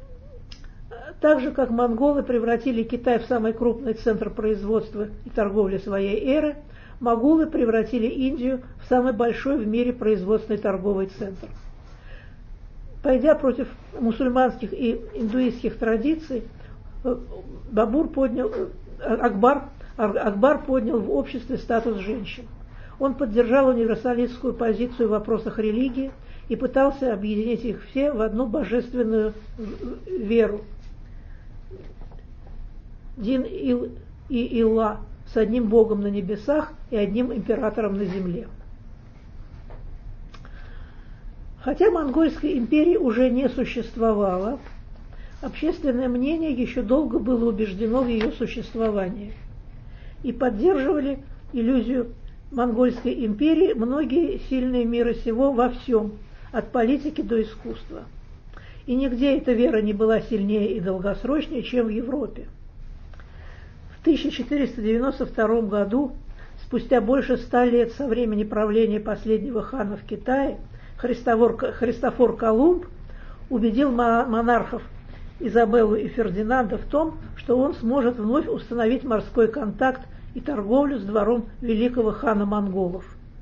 Так же, как монголы превратили Китай в самый крупный центр производства и торговли своей эры, могулы превратили Индию в самый большой в мире производственный торговый центр. Пойдя против мусульманских и индуистских традиций, Акбар поднял в обществе статус женщин. Он поддержал универсалистскую позицию в вопросах религии и пытался объединить их все в одну божественную веру. Дин и Илла, с одним богом на небесах и одним императором на земле. Хотя Монгольской империи уже не существовало, общественное мнение еще долго было убеждено в ее существовании. И поддерживали иллюзию Монгольской империи многие сильные мира сего во всем, от политики до искусства. И нигде эта вера не была сильнее и долгосрочнее, чем в Европе. В 1492 году, спустя больше 100 лет со времени правления последнего хана в Китае, Христофор Колумб убедил монархов Изабеллу и Фердинанда в том, что он сможет вновь установить морской контакт и торговлю с двором великого хана монголов.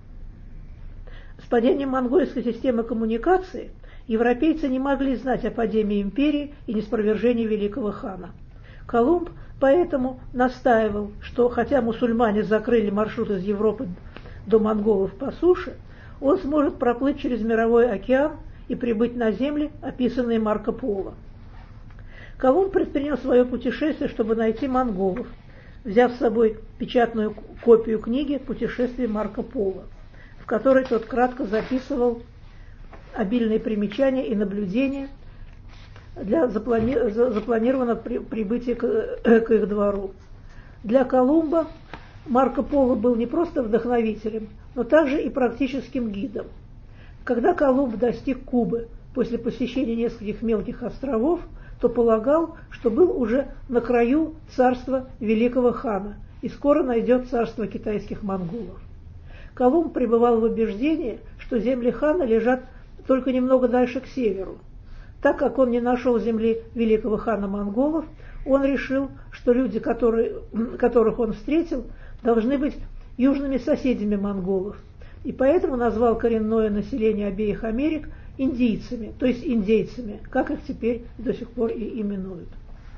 С падением монгольской системы коммуникации европейцы не могли знать о падении империи и неспровержении великого хана. Колумб поэтому настаивал, что хотя мусульмане закрыли маршрут из Европы до монголов по суше, он сможет проплыть через мировой океан и прибыть на земли, описанные Марко Поло. Колумб предпринял свое путешествие, чтобы найти монголов, взяв с собой печатную копию книги «Путешествие Марко Поло», в которой тот кратко записывал обильные примечания и наблюдения для запланированного прибытия к их двору. Для Колумба Марко Поло был не просто вдохновителем, но также и практическим гидом. Когда Колумб достиг Кубы после посещения нескольких мелких островов, то полагал, что был уже на краю царства великого хана и скоро найдет царство китайских монголов. Колумб пребывал в убеждении, что земли хана лежат только немного дальше к северу. Так как он не нашел земли великого хана монголов, он решил, что люди, которых он встретил, должны быть южными соседями монголов, и поэтому назвал коренное население обеих Америк индийцами, то есть индейцами, как их теперь до сих пор и именуют.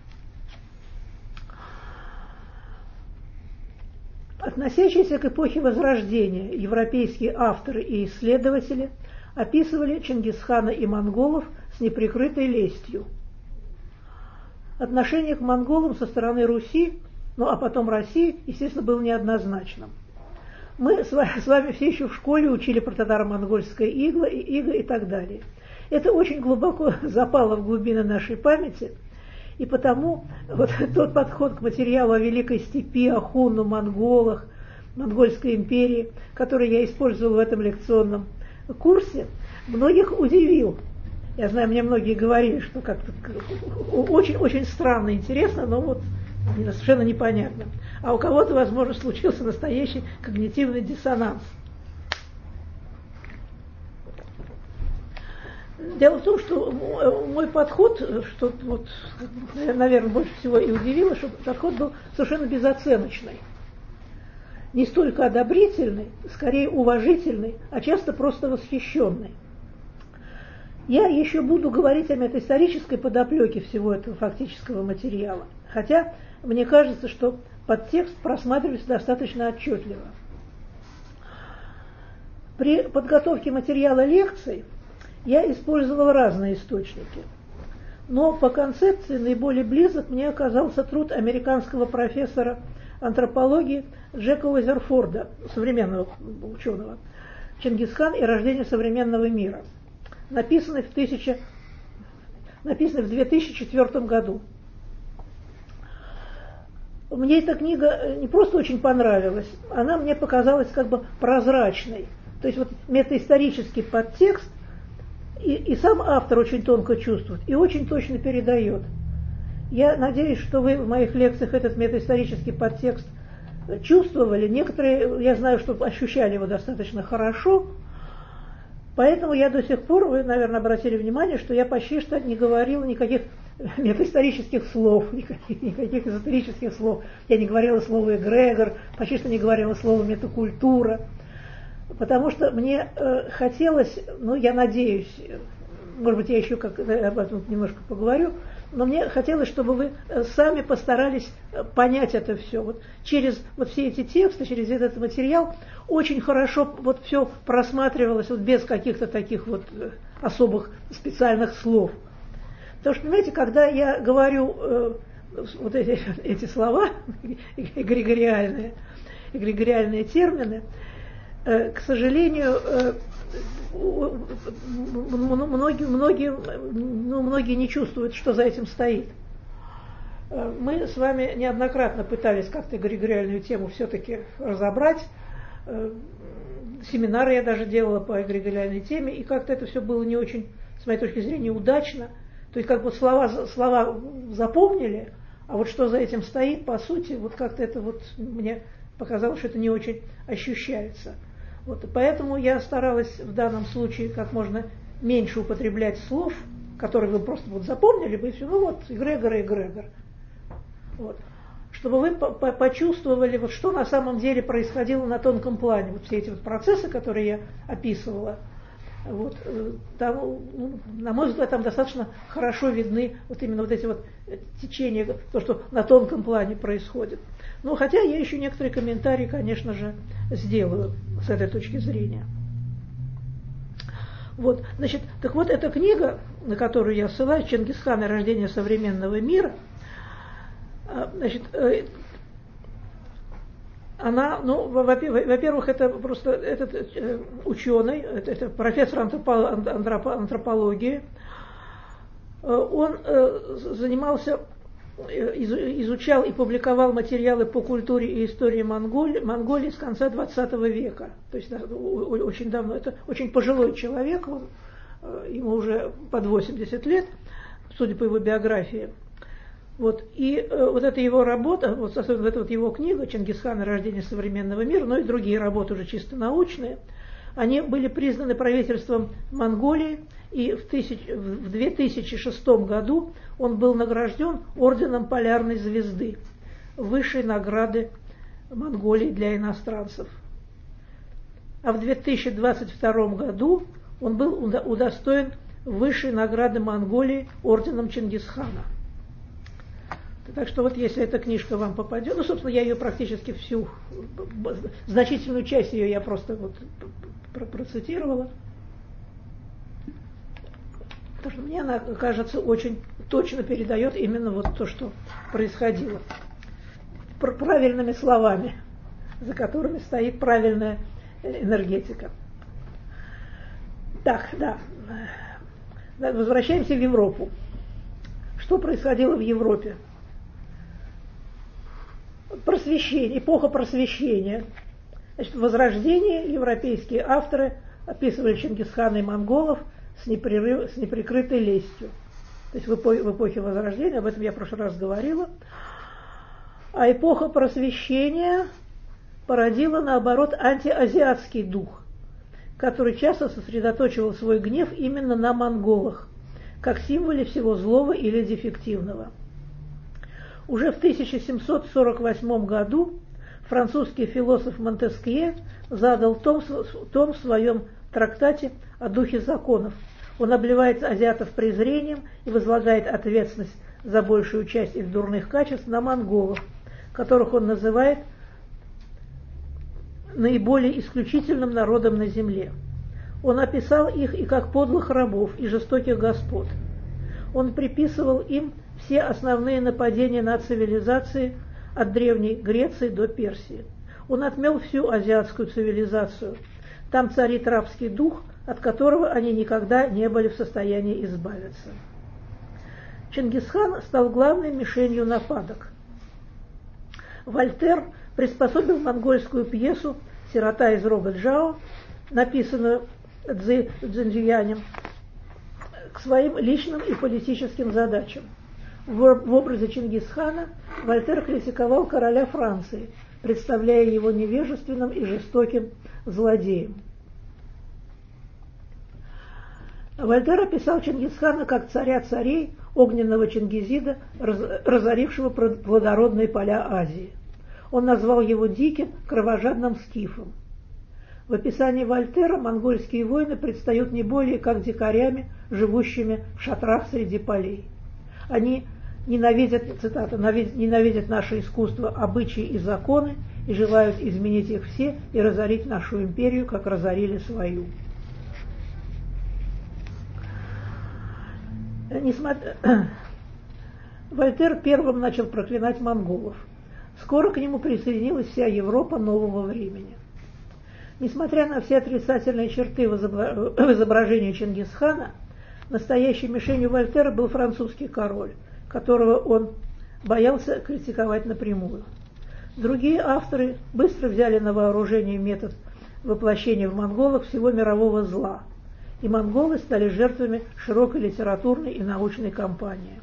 Относящиеся к эпохе Возрождения европейские авторы и исследователи описывали Чингисхана и монголов с неприкрытой лестью. Отношение к монголам со стороны Руси, ну а потом России, естественно, было неоднозначным. Мы с вами все еще в школе учили про татаро-монгольское иго и так далее. Это очень глубоко запало в глубины нашей памяти, и потому вот тот подход к материалу о Великой Степи, о хунну, монголах, Монгольской империи, который я использовала в этом лекционном курсе, многих удивил. Я знаю, мне многие говорили, что как-то очень странно, интересно, но вот совершенно непонятно. А у кого-то, возможно, случился настоящий когнитивный диссонанс. Дело в том, что мой подход, что вот, наверное, больше всего и удивило, что подход был совершенно безоценочный. Не столько одобрительный, скорее уважительный, а часто просто восхищенный. Я еще буду говорить о метаисторической подоплеке всего этого фактического материала, хотя мне кажется, что подтекст просматривается достаточно отчетливо. При подготовке материала лекций я использовала разные источники, но по концепции наиболее близок мне оказался труд американского профессора антропологии Джека Уизерфорда, современного ученого, «Чингисхан и рождение современного мира», написанный в 2004 году. Мне эта книга не просто очень понравилась, она мне показалась как бы прозрачной. То есть вот метаисторический подтекст и сам автор очень тонко чувствует и очень точно передает. Я надеюсь, что вы в моих лекциях этот метаисторический подтекст чувствовали. Некоторые, я знаю, что ощущали его достаточно хорошо. Поэтому я до сих пор, вы, наверное, обратили внимание, что я почти что не говорила никаких нет исторических слов, никаких эзотерических слов. Я не говорила слово эгрегор, почти что не говорила слово метакультура, потому что мне хотелось, ну, я надеюсь, может быть, я еще об этом немножко поговорю, но мне хотелось, чтобы вы сами постарались понять это все. Вот через вот все эти тексты, через этот материал очень хорошо вот все просматривалось вот без каких-то таких вот особых специальных слов. Потому что, понимаете, когда я говорю вот эти слова, эгрегориальные термины, к сожалению, многие не чувствуют, что за этим стоит. Мы с вами неоднократно пытались как-то эгрегориальную тему все-таки разобрать. Семинары я даже делала по эгрегориальной теме, и как-то это все было не очень, с моей точки зрения, удачно. То есть как бы слова запомнили, а вот что за этим стоит, по сути, вот как-то это вот мне показалось, что это не очень ощущается. Вот, поэтому я старалась в данном случае как можно меньше употреблять слов, которые вы просто вот запомнили бы, и все, ну вот, эгрегор. Вот. Чтобы вы почувствовали, вот, что на самом деле происходило на тонком плане, вот все эти вот процессы, которые я описывала. Вот, там, на мой взгляд, там достаточно хорошо видны вот именно вот эти вот течения, то, что на тонком плане происходит. Ну, хотя я еще некоторые комментарии, конечно же, сделаю с этой точки зрения. Вот, значит, так вот, эта книга, на которую я ссылаюсь, «Чингисхан и рождение современного мира», значит, она, ну, во-первых, это просто этот ученый, это профессор антропологии, он занимался, изучал и публиковал материалы по культуре и истории Монголии с конца 20 века. То есть очень давно. Это очень пожилой человек, ему уже под 80 лет, судя по его биографии. Вот, и вот эта его работа, вот особенно эта вот его книга «Чингисхан и рождение современного мира», но и другие работы уже чисто научные, они были признаны правительством Монголии, и в 2006 году он был награжден орденом Полярной звезды, высшей награды Монголии для иностранцев. А в 2022 году он был удостоен высшей награды Монголии орденом Чингисхана. Так что вот если эта книжка вам попадет, ну, собственно, я ее практически всю, значительную часть ее я просто вот процитировала, потому что мне она, кажется, очень точно передает именно вот то, что происходило. Правильными словами, за которыми стоит правильная энергетика. Так, да. Возвращаемся в Европу. Что происходило в Европе? Просвещение, эпоха просвещения. Значит, в Возрождении европейские авторы описывали Чингисхана и монголов с неприкрытой лестью. То есть в эпохе Возрождения, об этом я в прошлый раз говорила. А эпоха просвещения породила, наоборот, антиазиатский дух, который часто сосредоточивал свой гнев именно на монголах, как символе всего злого или дефективного. Уже в 1748 году французский философ Монтескье задал том в своем трактате о духе законов. Он обливает азиатов презрением и возлагает ответственность за большую часть их дурных качеств на монголов, которых он называет наиболее исключительным народом на земле. Он описал их и как подлых рабов, и жестоких господ. Он приписывал им все основные нападения на цивилизации от Древней Греции до Персии. Он отмел всю азиатскую цивилизацию. Там царит рабский дух, от которого они никогда не были в состоянии избавиться. Чингисхан стал главной мишенью нападок. Вольтер приспособил монгольскую пьесу «Сирота из рога Джао», написанную Цзиньцзянем, к своим личным и политическим задачам. В образе Чингисхана Вольтер критиковал короля Франции, представляя его невежественным и жестоким злодеем. Вольтер описал Чингисхана как царя царей, огненного Чингизида, разорившего плодородные поля Азии. Он назвал его диким, кровожадным скифом. В описании Вольтера монгольские воины предстают не более как дикарями, живущими в шатрах среди полей. Они ненавидят, цитата, «ненавидят наше искусство, обычаи и законы и желают изменить их все и разорить нашу империю, как разорили свою». Вольтер первым начал проклинать монголов. Скоро к нему присоединилась вся Европа нового времени. Несмотря на все отрицательные черты в изображении Чингисхана, настоящей мишенью Вольтера был французский король, которого он боялся критиковать напрямую. Другие авторы быстро взяли на вооружение метод воплощения в монголах всего мирового зла, и монголы стали жертвами широкой литературной и научной кампании.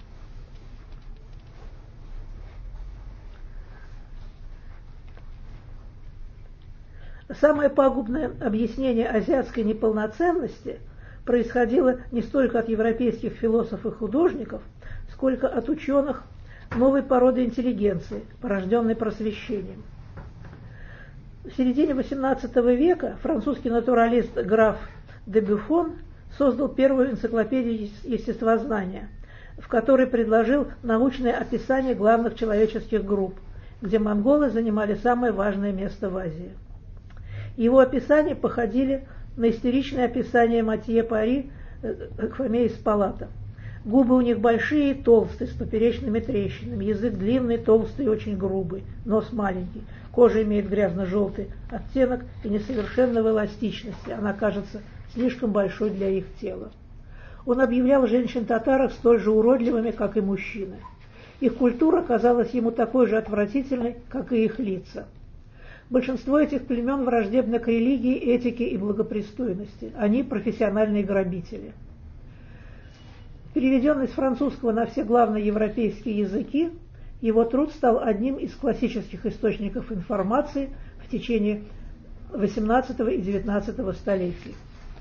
Самое пагубное объяснение азиатской неполноценности происходило не столько от европейских философов и художников, сколько от ученых новой породы интеллигенции, порожденной просвещением. В середине XVIII века французский натуралист граф де Бюфон создал первую энциклопедию естествознания, в которой предложил научное описание главных человеческих групп, где монголы занимали самое важное место в Азии. Его описания походили на истеричное описание Матье Пари Кфамея из Палата. Губы у них большие и толстые, с поперечными трещинами, язык длинный, толстый и очень грубый, нос маленький, кожа имеет грязно-желтый оттенок и несовершенной эластичности, она кажется слишком большой для их тела. Он объявлял женщин-татаров столь же уродливыми, как и мужчины. Их культура казалась ему такой же отвратительной, как и их лица. Большинство этих племен враждебно к религии, этике и благопристойности. Они профессиональные грабители. Переведенный с французского на все главные европейские языки, его труд стал одним из классических источников информации в течение XVIII и XIX столетий.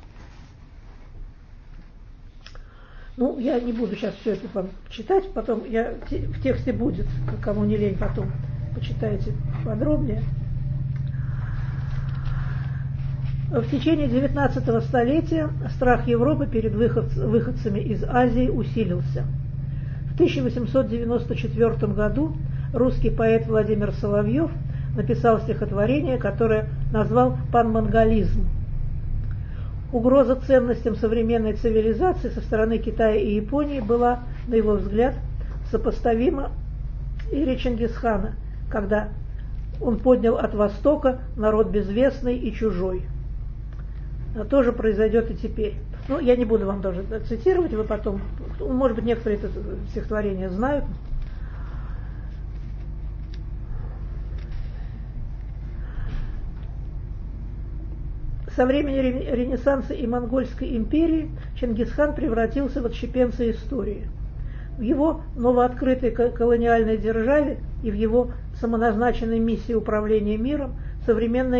Ну, я не буду сейчас все это вам читать, потом в тексте будет, кому не лень, потом почитайте подробнее. В течение XIX столетия страх Европы перед выходцами из Азии усилился. В 1894 году русский поэт Владимир Соловьев написал стихотворение, которое назвал «Панмонголизм». Угроза ценностям современной цивилизации со стороны Китая и Японии была, на его взгляд, сопоставима эре Чингисхана, когда он поднял от Востока народ безвестный и чужой. Тоже произойдет и теперь. Ну, я не буду вам даже цитировать, вы потом, может быть, некоторые это стихотворение знают. Со времени Ренессанса и Монгольской империи Чингисхан превратился в отщепенца истории. В его новооткрытой колониальной державе и в его самоназначенной миссии управления миром современная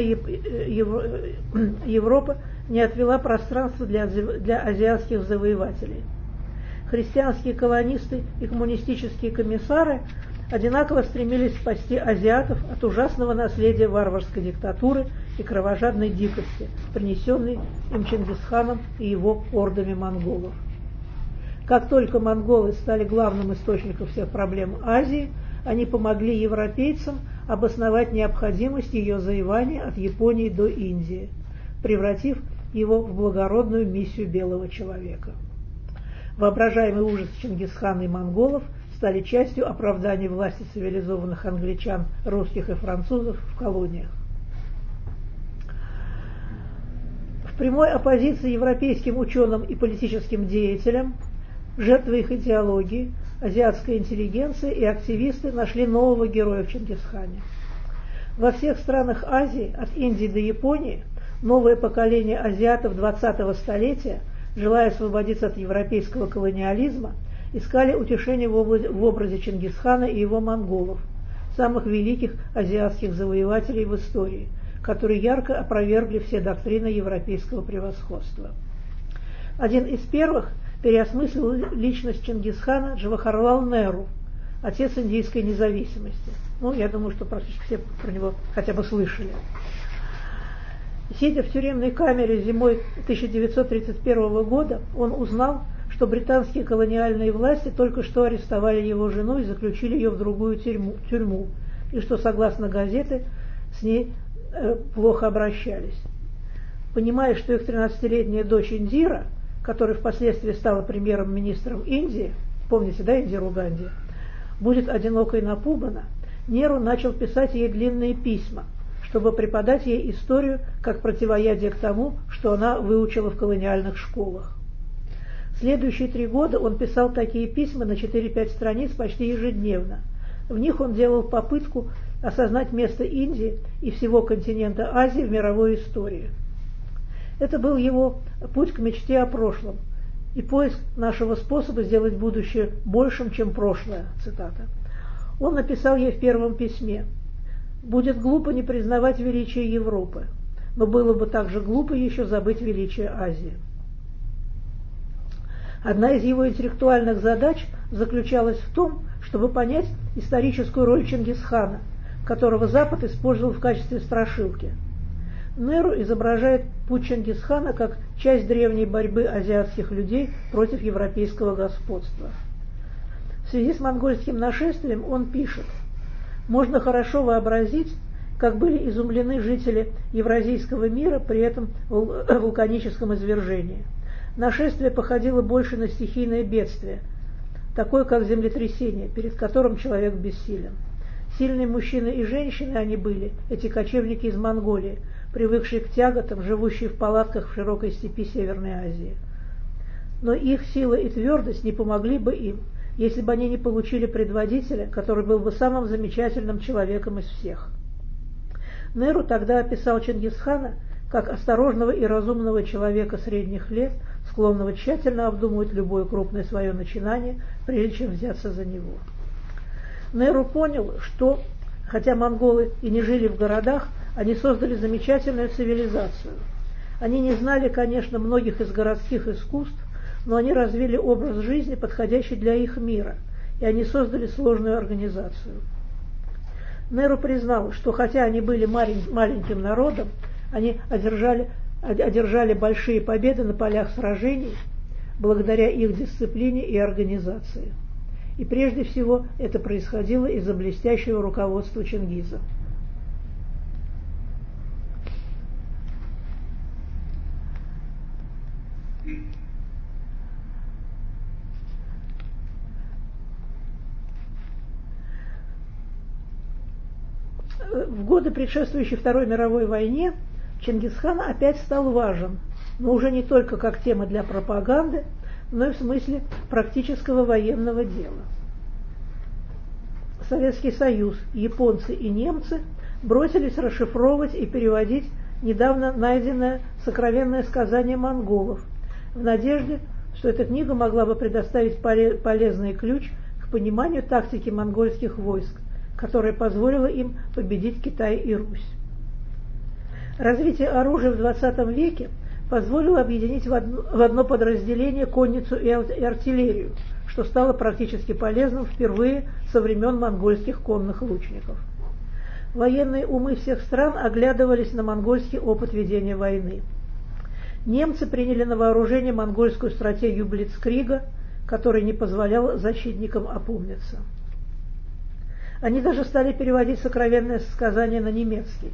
Европа не отвела пространства для азиатских завоевателей. Христианские колонисты и коммунистические комиссары одинаково стремились спасти азиатов от ужасного наследия варварской диктатуры и кровожадной дикости, принесенной им Чингисханом и его ордами монголов. Как только монголы стали главным источником всех проблем Азии, они помогли европейцам обосновать необходимость ее завоевания от Японии до Индии, превратив его в благородную миссию белого человека. Воображаемый ужас Чингисхана и монголов стали частью оправдания власти цивилизованных англичан, русских и французов в колониях. В прямой оппозиции европейским ученым и политическим деятелям, жертвы их идеологии, азиатская интеллигенция и активисты нашли нового героя в Чингисхане. Во всех странах Азии, от Индии до Японии, новое поколение азиатов 20-го столетия, желая освободиться от европейского колониализма, искали утешение в образе Чингисхана и его монголов, самых великих азиатских завоевателей в истории, которые ярко опровергли все доктрины европейского превосходства. Один из первых переосмыслил личность Чингисхана Джавахарлал Неру, отец индийской независимости. Ну, я думаю, что практически все про него хотя бы слышали. Сидя в тюремной камере зимой 1931 года, он узнал, что британские колониальные власти только что арестовали его жену и заключили ее в другую тюрьму, и что, согласно газете, с ней плохо обращались. Понимая, что их 13-летняя дочь Индира, которая впоследствии стала премьер-министром Индии, помните, да, Индиру Ганди, будет одиноко и напугана, Неру начал писать ей длинные письма, чтобы преподать ей историю как противоядие к тому, что она выучила в колониальных школах. Следующие 3 года он писал такие письма на 4-5 страниц почти ежедневно. В них он делал попытку осознать место Индии и всего континента Азии в мировой истории. Это был его путь к мечте о прошлом и поиск нашего способа сделать будущее большим, чем прошлое, цитата. Он написал ей в первом письме: «Будет глупо не признавать величие Европы, но было бы также глупо еще забыть величие Азии». Одна из его интеллектуальных задач заключалась в том, чтобы понять историческую роль Чингисхана, которого Запад использовал в качестве страшилки. Неру изображает путь Чингисхана как часть древней борьбы азиатских людей против европейского господства. В связи с монгольским нашествием он пишет: «Можно хорошо вообразить, как были изумлены жители евразийского мира при этом вулканическом извержении. Нашествие походило больше на стихийное бедствие, такое как землетрясение, перед которым человек бессилен. Сильные мужчины и женщины они были, эти кочевники из Монголии, привыкшие к тяготам, живущие в палатках в широкой степи Северной Азии. Но их сила и твердость не помогли бы им, если бы они не получили предводителя, который был бы самым замечательным человеком из всех». Неру тогда описал Чингисхана как осторожного и разумного человека средних лет, склонного тщательно обдумывать любое крупное свое начинание, прежде чем взяться за него. Неру понял, что, хотя монголы и не жили в городах, они создали замечательную цивилизацию. Они не знали, конечно, многих из городских искусств, но они развили образ жизни, подходящий для их мира, и они создали сложную организацию. Неру признал, что хотя они были маленьким народом, они одержали большие победы на полях сражений благодаря их дисциплине и организации. И прежде всего это происходило из-за блестящего руководства Чингиза. В годы, предшествующие Второй мировой войне, Чингисхан опять стал важен, но уже не только как тема для пропаганды, но и в смысле практического военного дела. Советский Союз, японцы и немцы бросились расшифровывать и переводить недавно найденное сокровенное сказание монголов, в надежде, что эта книга могла бы предоставить полезный ключ к пониманию тактики монгольских войск, которая позволила им победить Китай и Русь. Развитие оружия в XX веке позволило объединить в одно подразделение конницу и артиллерию, что стало практически полезным впервые со времен монгольских конных лучников. Военные умы всех стран оглядывались на монгольский опыт ведения войны. Немцы приняли на вооружение монгольскую стратегию блицкрига, который не позволял защитникам опомниться. Они даже стали переводить сокровенное сказание на немецкий.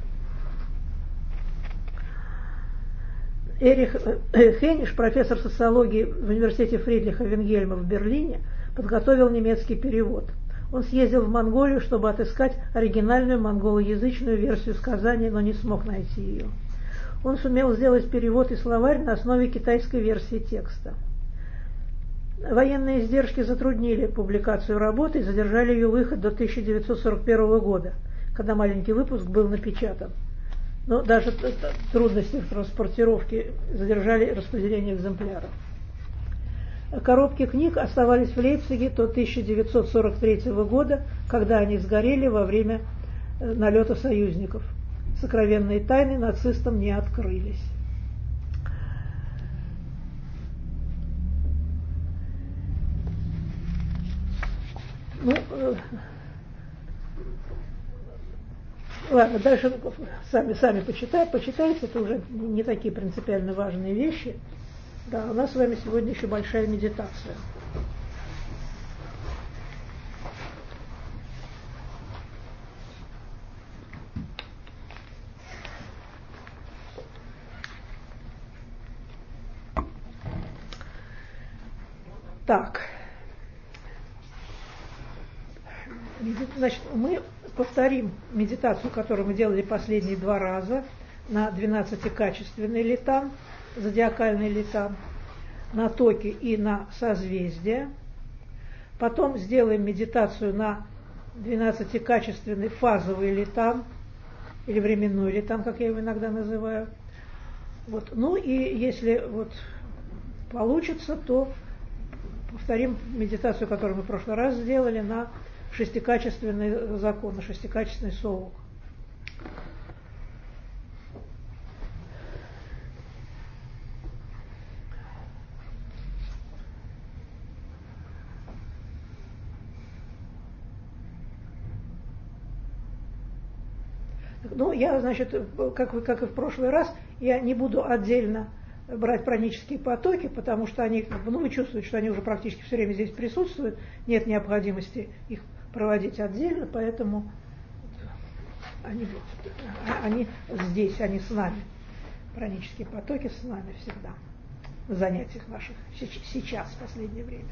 Эрих Хениш, профессор социологии в университете Фридриха Вильгельма в Берлине, подготовил немецкий перевод. Он съездил в Монголию, чтобы отыскать оригинальную монголоязычную версию сказания, но не смог найти ее. Он сумел сделать перевод и словарь на основе китайской версии текста. Военные издержки затруднили публикацию работы и задержали ее выход до 1941 года, когда маленький выпуск был напечатан. Но даже трудности в транспортировке задержали распределение экземпляров. Коробки книг оставались в Лейпциге до 1943 года, когда они сгорели во время налета союзников. Сокровенные тайны нацистам не открылись. Ну, ладно, дальше сами почитайте, это уже не такие принципиально важные вещи. Да, у нас с вами сегодня еще большая медитация. Так, значит, мы повторим медитацию, которую мы делали последние 2 раза на 12-качественный литан, зодиакальный литан, на токи и на созвездия. Потом сделаем медитацию на 12-качественный фазовый литан, или временной литан, как я его иногда называю. Вот. Ну и если вот получится, то повторим медитацию, которую мы в прошлый раз сделали, на 6-качественный закон, на 6-качественный совок. Ну, я, значит, как и в прошлый раз, я не буду отдельно брать пранические потоки, потому что они, ну, вы чувствуете, что они уже практически все время здесь присутствуют, нет необходимости их проводить отдельно, поэтому они здесь, они с нами. Пранические потоки с нами всегда, на занятиях наших, сейчас, в последнее время.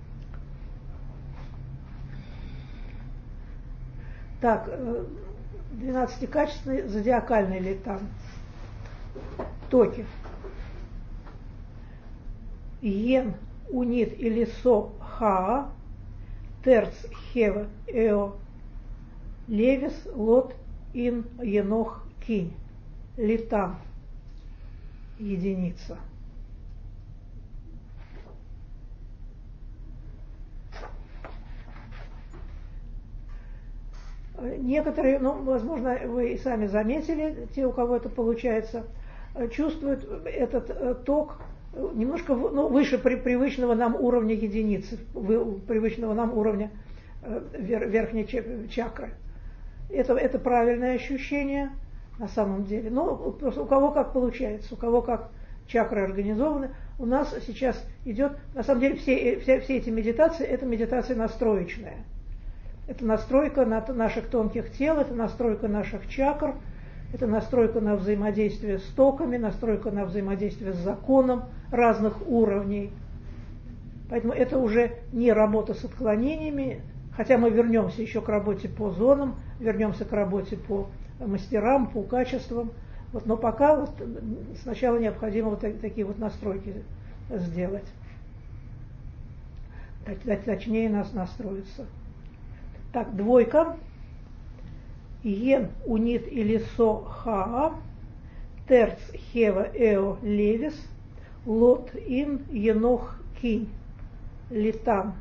Так, 12-качественный зодиакальный литан. Токи. Йен, унит или со, хаа, терц, хева, эо, левис, лот, ин, енох, кинь. Литан. Единица. Некоторые, ну, возможно, вы и сами заметили, те, у кого это получается, чувствуют этот ток немножко выше привычного нам уровня единицы, привычного нам уровня верхней чакры. Это правильное ощущение на самом деле. Но просто у кого как получается, у кого как чакры организованы. У нас сейчас идет, на самом деле, все эти медитации, это медитация настроечная. Это настройка наших тонких тел, это настройка наших чакр, это настройка на взаимодействие с токами, настройка на взаимодействие с законом разных уровней. Поэтому это уже не работа с отклонениями, хотя мы вернемся еще к работе по зонам, вернемся к работе по мастерам, по качествам. Вот, но пока вот сначала необходимо вот такие вот настройки сделать. Точнее нас настроиться. Так, 2. Йен, унит или со, хаа, терц, хева, эо, левис, лот, ин, енох, кинь. Литан.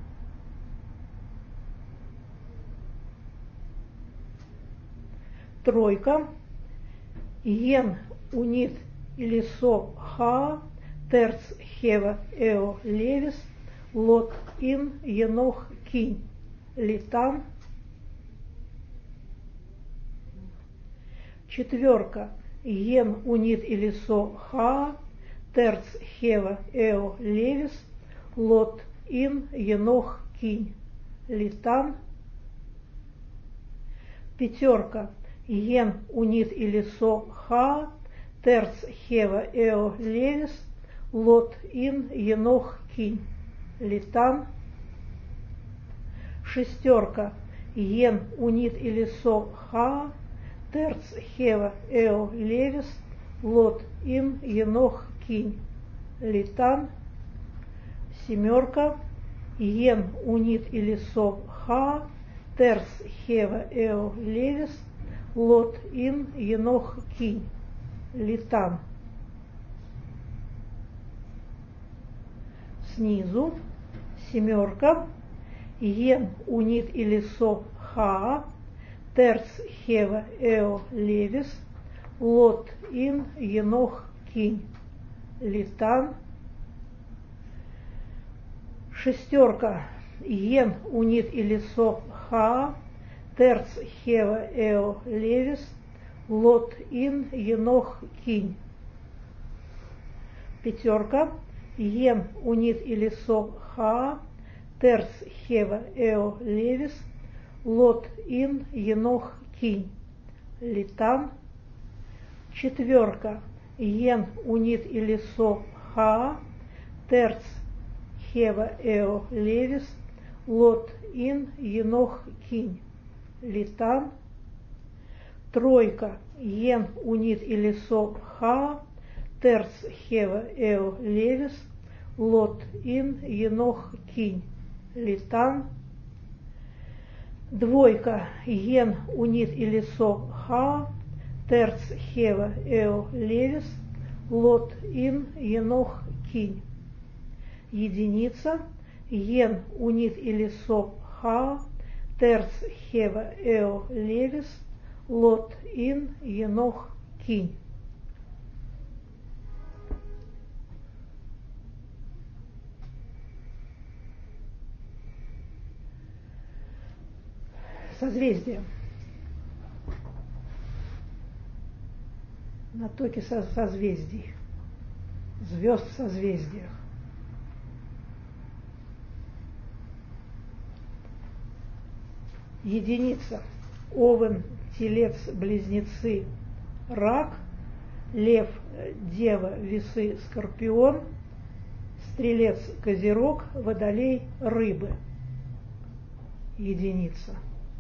Тройка. Йен, унит или со, хаа, терц, хева, эо, левис, лот, ин, енох, кинь. Литан. 4. Йен, унит или со, хаа, терц, хева, эо, левис, лот, ин, енох, кинь. Литан. 5. Йен, унит или со, хаа, терц, хева, эо, левис, лот, ин, енох, кинь. Литан. 6. Йен, унит или со, хаа, терц, хева, эо, левис, лот, ин, енох, кинь. Литан. 7. Йен, унит или со, хаа, терц, хева, эо, левис, лот, ин, енох, кинь. Литан. Снизу. 7. Йен, унит или со, хаа, терц, хева, эо, левис, лот, ин, енох, кинь. Литан. 6. Йен, Унит или Со, Ха, Терц, Хева, Эо, Левис, Лот, Ин, Енох, Кинь. Пятерка. Йен, Унит или Со, Ха, Терц, Хева, Эо, Левис, Лот, Ин, Енох, Кинь. Литан. Четверка. Йен, Унит или Со, Ха, Терц, Хева, Эо, Левис, Лот, Ин, Енох, Кинь. Литан. Тройка. Йен, Унит или Со, Ха, Терц, Хева, Эо, Левис, Лот, Ин, Енох, Кинь. Литан. Двойка. Йен, Унит или Со, Ха, Терц, Хева, Эо, Левис, Лот, Ин, Енох, Кинь. Единица. Йен, Унит или Со, Ха, Терц, Хева, Эо, Левис, Лот, Ин, Енох, Кинь. Созвездие. На токе созвездий. Звезд в созвездиях. Единица. Овен, Телец, Близнецы, Рак, Лев, Дева, Весы, Скорпион, Стрелец, Козерог, Водолей, Рыбы. Единица.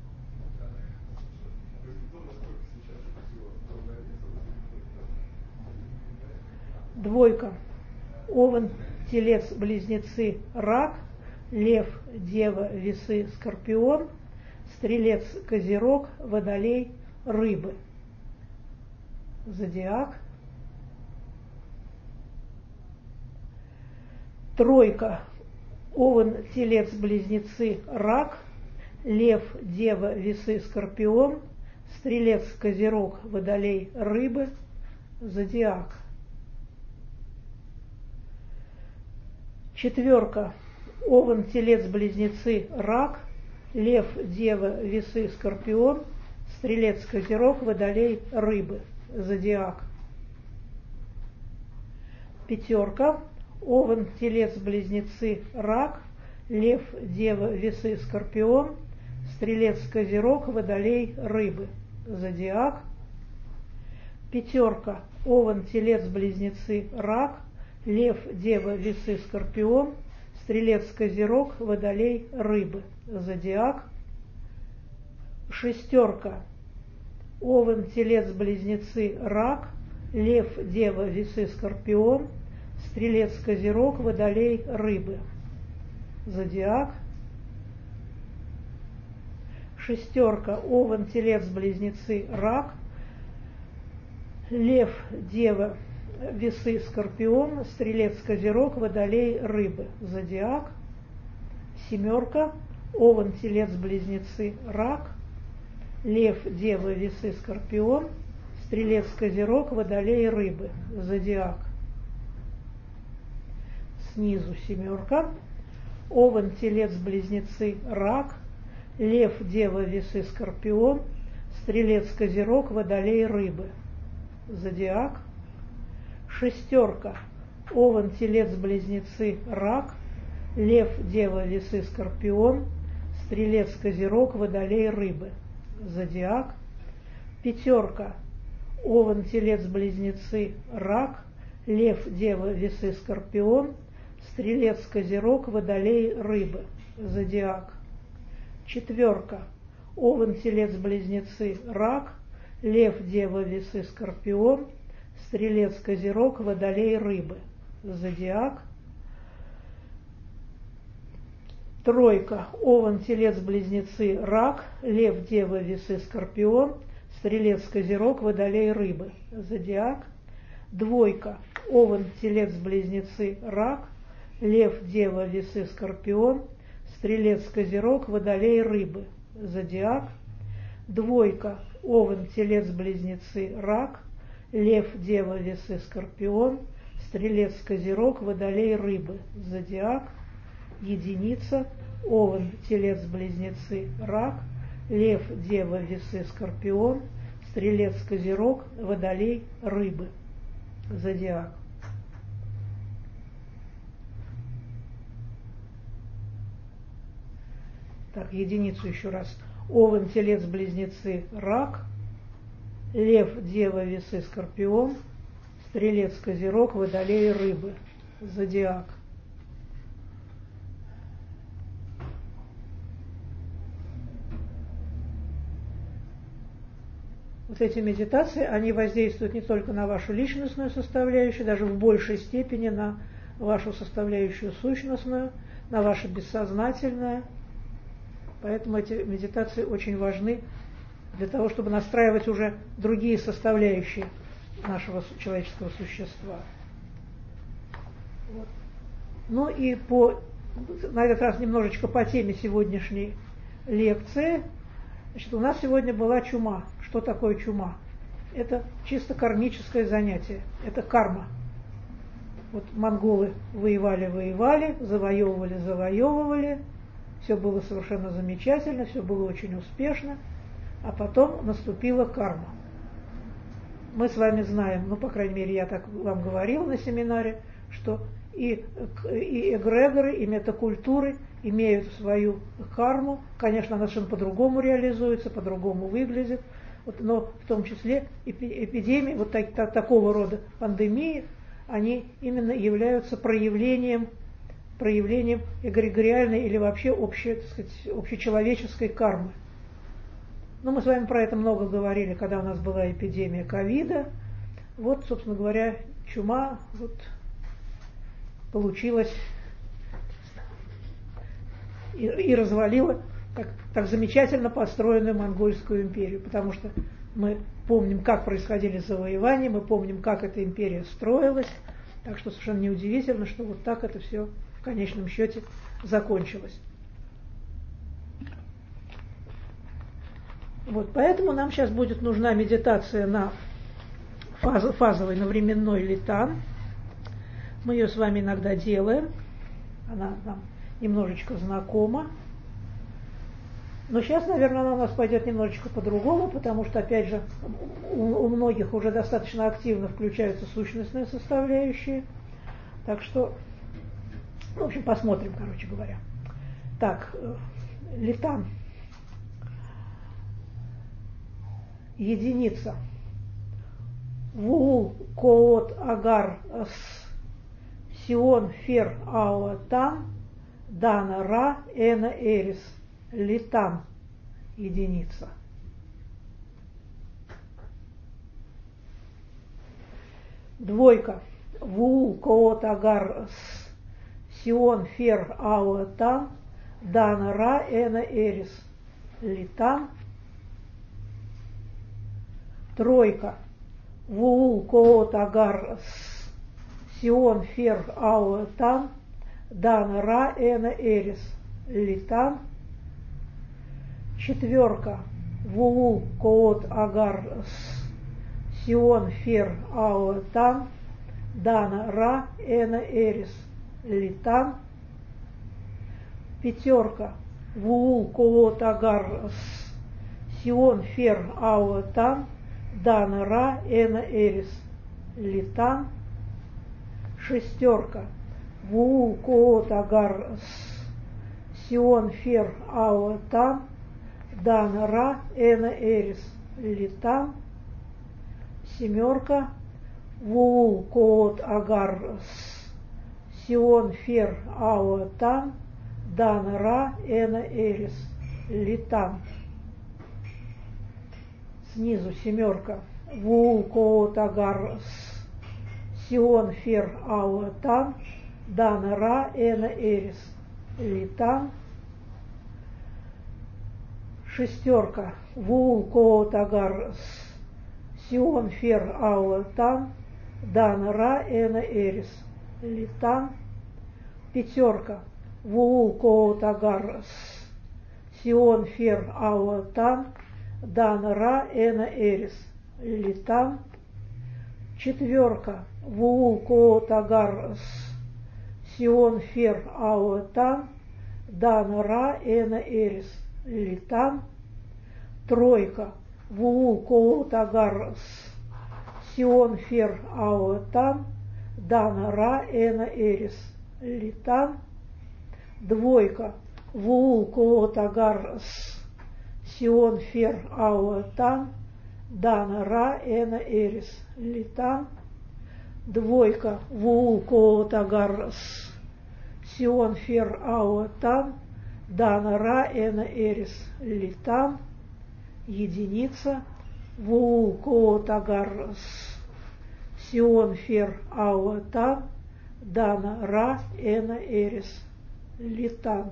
Двойка. Овен, Телец, Близнецы, Рак, Лев, Дева, Весы, Скорпион, Стрелец, Козерог, Водолей, Рыбы. Зодиак. Тройка. Овен, Телец, Близнецы, Рак, Лев, Дева, Весы, Скорпион, Стрелец, Козерог, Водолей, Рыбы. Зодиак. Четверка. Овен, Телец, Близнецы, Рак, Лев, Дева, Весы, Скорпион, Стрелец, Козерог, Водолей, Рыбы. Зодиак. Пятерка. Овен, Телец, Близнецы, Рак, Лев, Дева, Весы, Скорпион, Стрелец, Козерог, Водолей, Рыбы. Зодиак. Пятерка. Овен, Телец, Близнецы, Рак, Лев, Дева, Весы, Скорпион, Стрелец, Козерог, Водолей, Рыбы. Зодиак. Шестерка. Овен, Телец, Близнецы, Рак, Лев, Дева, Весы, Скорпион, Стрелец, Козерог, Водолей, Рыбы. Зодиак. Шестерка. Овен, Телец, Близнецы, Рак, Лев, Дева, Весы, Скорпион, Стрелец, Козерог, Водолей, Рыбы. Зодиак. Семерка. Овен, Телец, Близнецы, Рак, Лев, Дева, Весы, Скорпион, Стрелец, Козерог, Водолей, Рыбы. Зодиак. Снизу семерка. Овен, Телец, Близнецы, Рак, Лев, Дева, Весы, Скорпион, Стрелец, Козерог, Водолей, Рыбы. Зодиак. Шестерка. Овен, Телец, Близнецы, Рак, Лев, Дева, Весы, Скорпион, Стрелец, Козерог, Водолей, Рыбы. Зодиак. Пятерка. Овен, Телец, Близнецы, Рак, Лев, Дева, Весы, Скорпион, Стрелец, Козерог, Водолей, Рыбы. Зодиак. Четверка. Овен, Телец, Близнецы, Рак, Лев, Дева, Весы, Скорпион, Стрелец, Козерог, Водолей, Рыбы. Зодиак. Тройка. Овен, Телец, Близнецы, Рак, Лев, Дева, Весы, Скорпион, Стрелец, Козерог, Водолей, Рыбы. Зодиак. Двойка. Овен, Телец, Близнецы, Рак, Лев, Дева, Весы, Скорпион, Стрелец, Козерог, Водолей, Рыбы. Зодиак. Двойка. Овен, Телец, Близнецы, Рак, Лев, Дева, Весы, Скорпион, Стрелец, Козерог, Водолей, Рыбы. Зодиак. Единица, Овен, Телец, Близнецы, Рак, Лев, Дева, Весы, Скорпион, Стрелец, Козерог, Водолей, Рыбы. Зодиак. Так, единицу еще раз. Овен, Телец, Близнецы, Рак, Лев, Дева, Весы, Скорпион, Стрелец, Козерог, Водолей, Рыбы. Зодиак. Вот эти медитации, они воздействуют не только на вашу личностную составляющую, даже в большей степени на вашу составляющую сущностную, на ваше бессознательное. Поэтому эти медитации очень важны для того, чтобы настраивать уже другие составляющие нашего человеческого существа. Вот. Ну и на этот раз немножечко по теме сегодняшней лекции. Значит, у нас сегодня была чума. Что такое чума? Это чисто кармическое занятие, это карма. Вот монголы воевали, завоевывали, все было совершенно замечательно, все было очень успешно, а потом наступила карма. Мы с вами знаем, ну, по крайней мере, я так вам говорила на семинаре, что и эгрегоры, и метакультуры имеют свою карму. Конечно, она совершенно по-другому реализуется, по-другому выглядит. Вот, но в том числе эпидемии, вот такого рода пандемии, они именно являются проявлением эгрегориальной или вообще общечеловеческой кармы. Но мы с вами про это много говорили, когда у нас была эпидемия ковида. Вот, собственно говоря, чума вот получилась и развалила так замечательно построенную монгольскую империю, потому что мы помним, как происходили завоевания, мы помним, как эта империя строилась, так что совершенно неудивительно, что вот так это все в конечном счете закончилось. Вот, поэтому нам сейчас будет нужна медитация на фазовый, на временной литан. Мы ее с вами иногда делаем, она нам немножечко знакома. Но сейчас, наверное, она у нас пойдет немножечко по-другому, потому что, опять же, у многих уже достаточно активно включаются сущностные составляющие. Так что, в общем, посмотрим, короче говоря. Так, литан. Единица. Вуул, коот, агар, сион, фер, ауа, тан, дана, ра, эна, эрис. Литан. Единица. Двойка. Вуул, коот, агар, сион, фер, ауа, тан, дана, ра, эна, эрис. Литан. Тройка. Вуул, коот, агар, сион, фер, ауа, тан, дана, ра, эна, эрис. Литан. Четверка. Вуул, коот, агар, сион, фер, ауа, тан, дана, ра, эна, эрис. Литан. Пятерка. Вуул, коот, агар, сион, фер, ауа, тан, дана, ра, эна, эрис. Литан. Шестерка. Вуул, коот, агар, сион, фер, ауа, тан, дана, ра, эна, эрис. Литан. Семерка. Вуул, коот, агар, сион, фер, ауа, тан, дана, ра, эна, эрис. Литан. Снизу семерка. Вуул, коот, агар, сион, фер, ауа, тан, дана, ра, эна, эрис. Литан. Шестерка. Вуул, коот, агар, сион, фер, ауа, тан, дана, ра, эна, эрис. Литан. Пятерка. Вуул, коот, агар, сион, фер, ауа, тан, дана, ра, эна, эрис. Литан. Четверка. Вуул, коот, агар, Сион фер ауэтан, дан ра эна эрис литан. Тройка. Вуул коут агар с. Сион фер ауэтан, дан ра эна эрис литан. Двойка. Вуул коут агар с. Сион фер ауэтан, дан ра эна эрис литан. Двойка. Вуул коут агар с. Сион фер ауэтан, дан ра эна эрис литан. Единица. Вуул коут агар с. Сион фер ауэтан, дан ра эна эрис литан.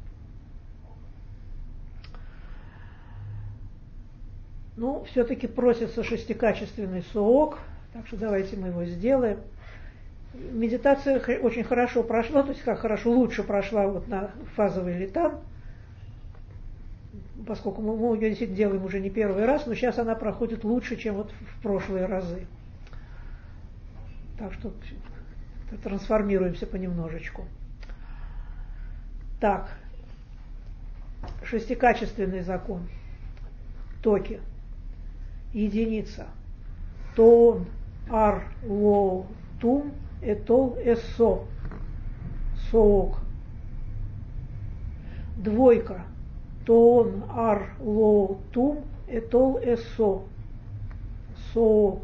Ну, все-таки просится шестикачественный соок, так что давайте мы его сделаем. Медитация очень хорошо прошла, то есть как хорошо, лучше прошла вот на фазовый литан, поскольку мы ее действительно делаем уже не первый раз, но сейчас она проходит лучше, чем вот в прошлые разы. Так что трансформируемся понемножечку. Так, шестикачественный закон. Токи. Единица. Тон, ар, лоу, тум, этол, эссо. Соок. Двойка. Тон, ар, лоу, тум, этол, эссо. Соок.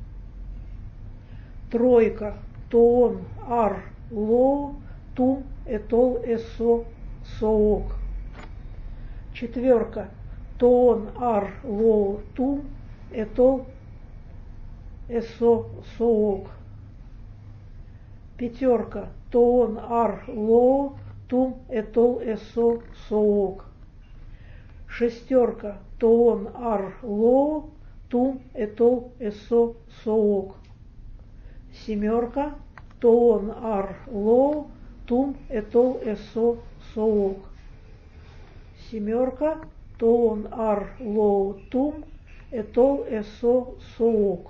Тройка. Тон, ар, лоу, тум, этол, эссо. Соок. Четверка. Тон, ар, лоу, тум, этол, эссо, соок. Пятерка. Тон, ар, лоу, тум, этол, эссо, соок. Шестерка. Тон, ар, лоу, тум, этол, эссо, соок. Семерка. Тон, ар, лоу, тум, этол, эссо, соок. Семерка. Тон, ар, лоу, тум, этол, эссо, соок.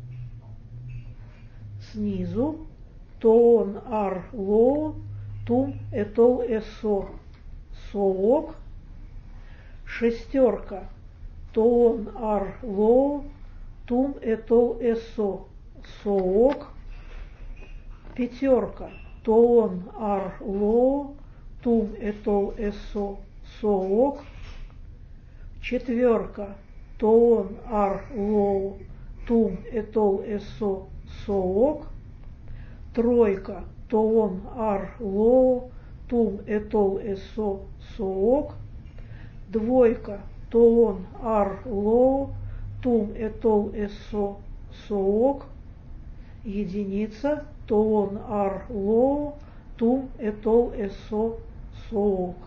Снизу. Тон, ар, лоу, тум, этол, эссо, соок. Шестерка. Тон, ар, лоу, тум, этол, эссо, соок. Пятерка. Тон, ар, лоу, тум, этол, эссо, соок. Четверка. Тон, ар, лоу, тум, этол, эссо, соок. Тройка. Тон, ар, лоу, тум, этол, эссо, соок. Двойка. Тон, ар, лоу, тум, этол, эссо, соок. Единица. Тон, ар, лоу, тум, этол, эссо, соок.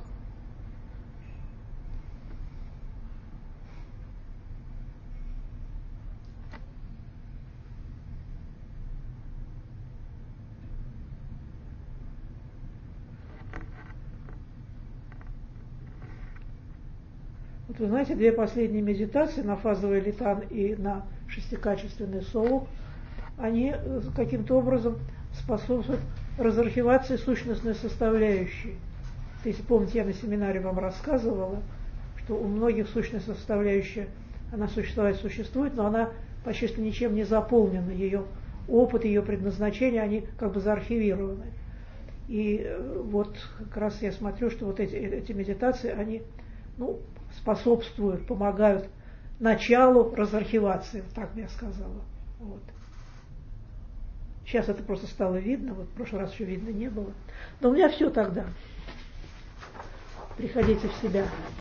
Вот вы знаете, две последние медитации на фазовый литан и на шестикачественный соок, они каким-то образом способствуют разархивации сущностной составляющей. Если помните, я на семинаре вам рассказывала, что у многих сущностная составляющая, она существует, но она почти что ничем не заполнена. Ее опыт, ее предназначение, они как бы заархивированы. И вот как раз я смотрю, что вот эти медитации, они способствуют, помогают началу разархивации, так бы я сказала. Вот. Сейчас это просто стало видно, вот в прошлый раз еще видно не было. Но у меня все тогда. Приходите в себя.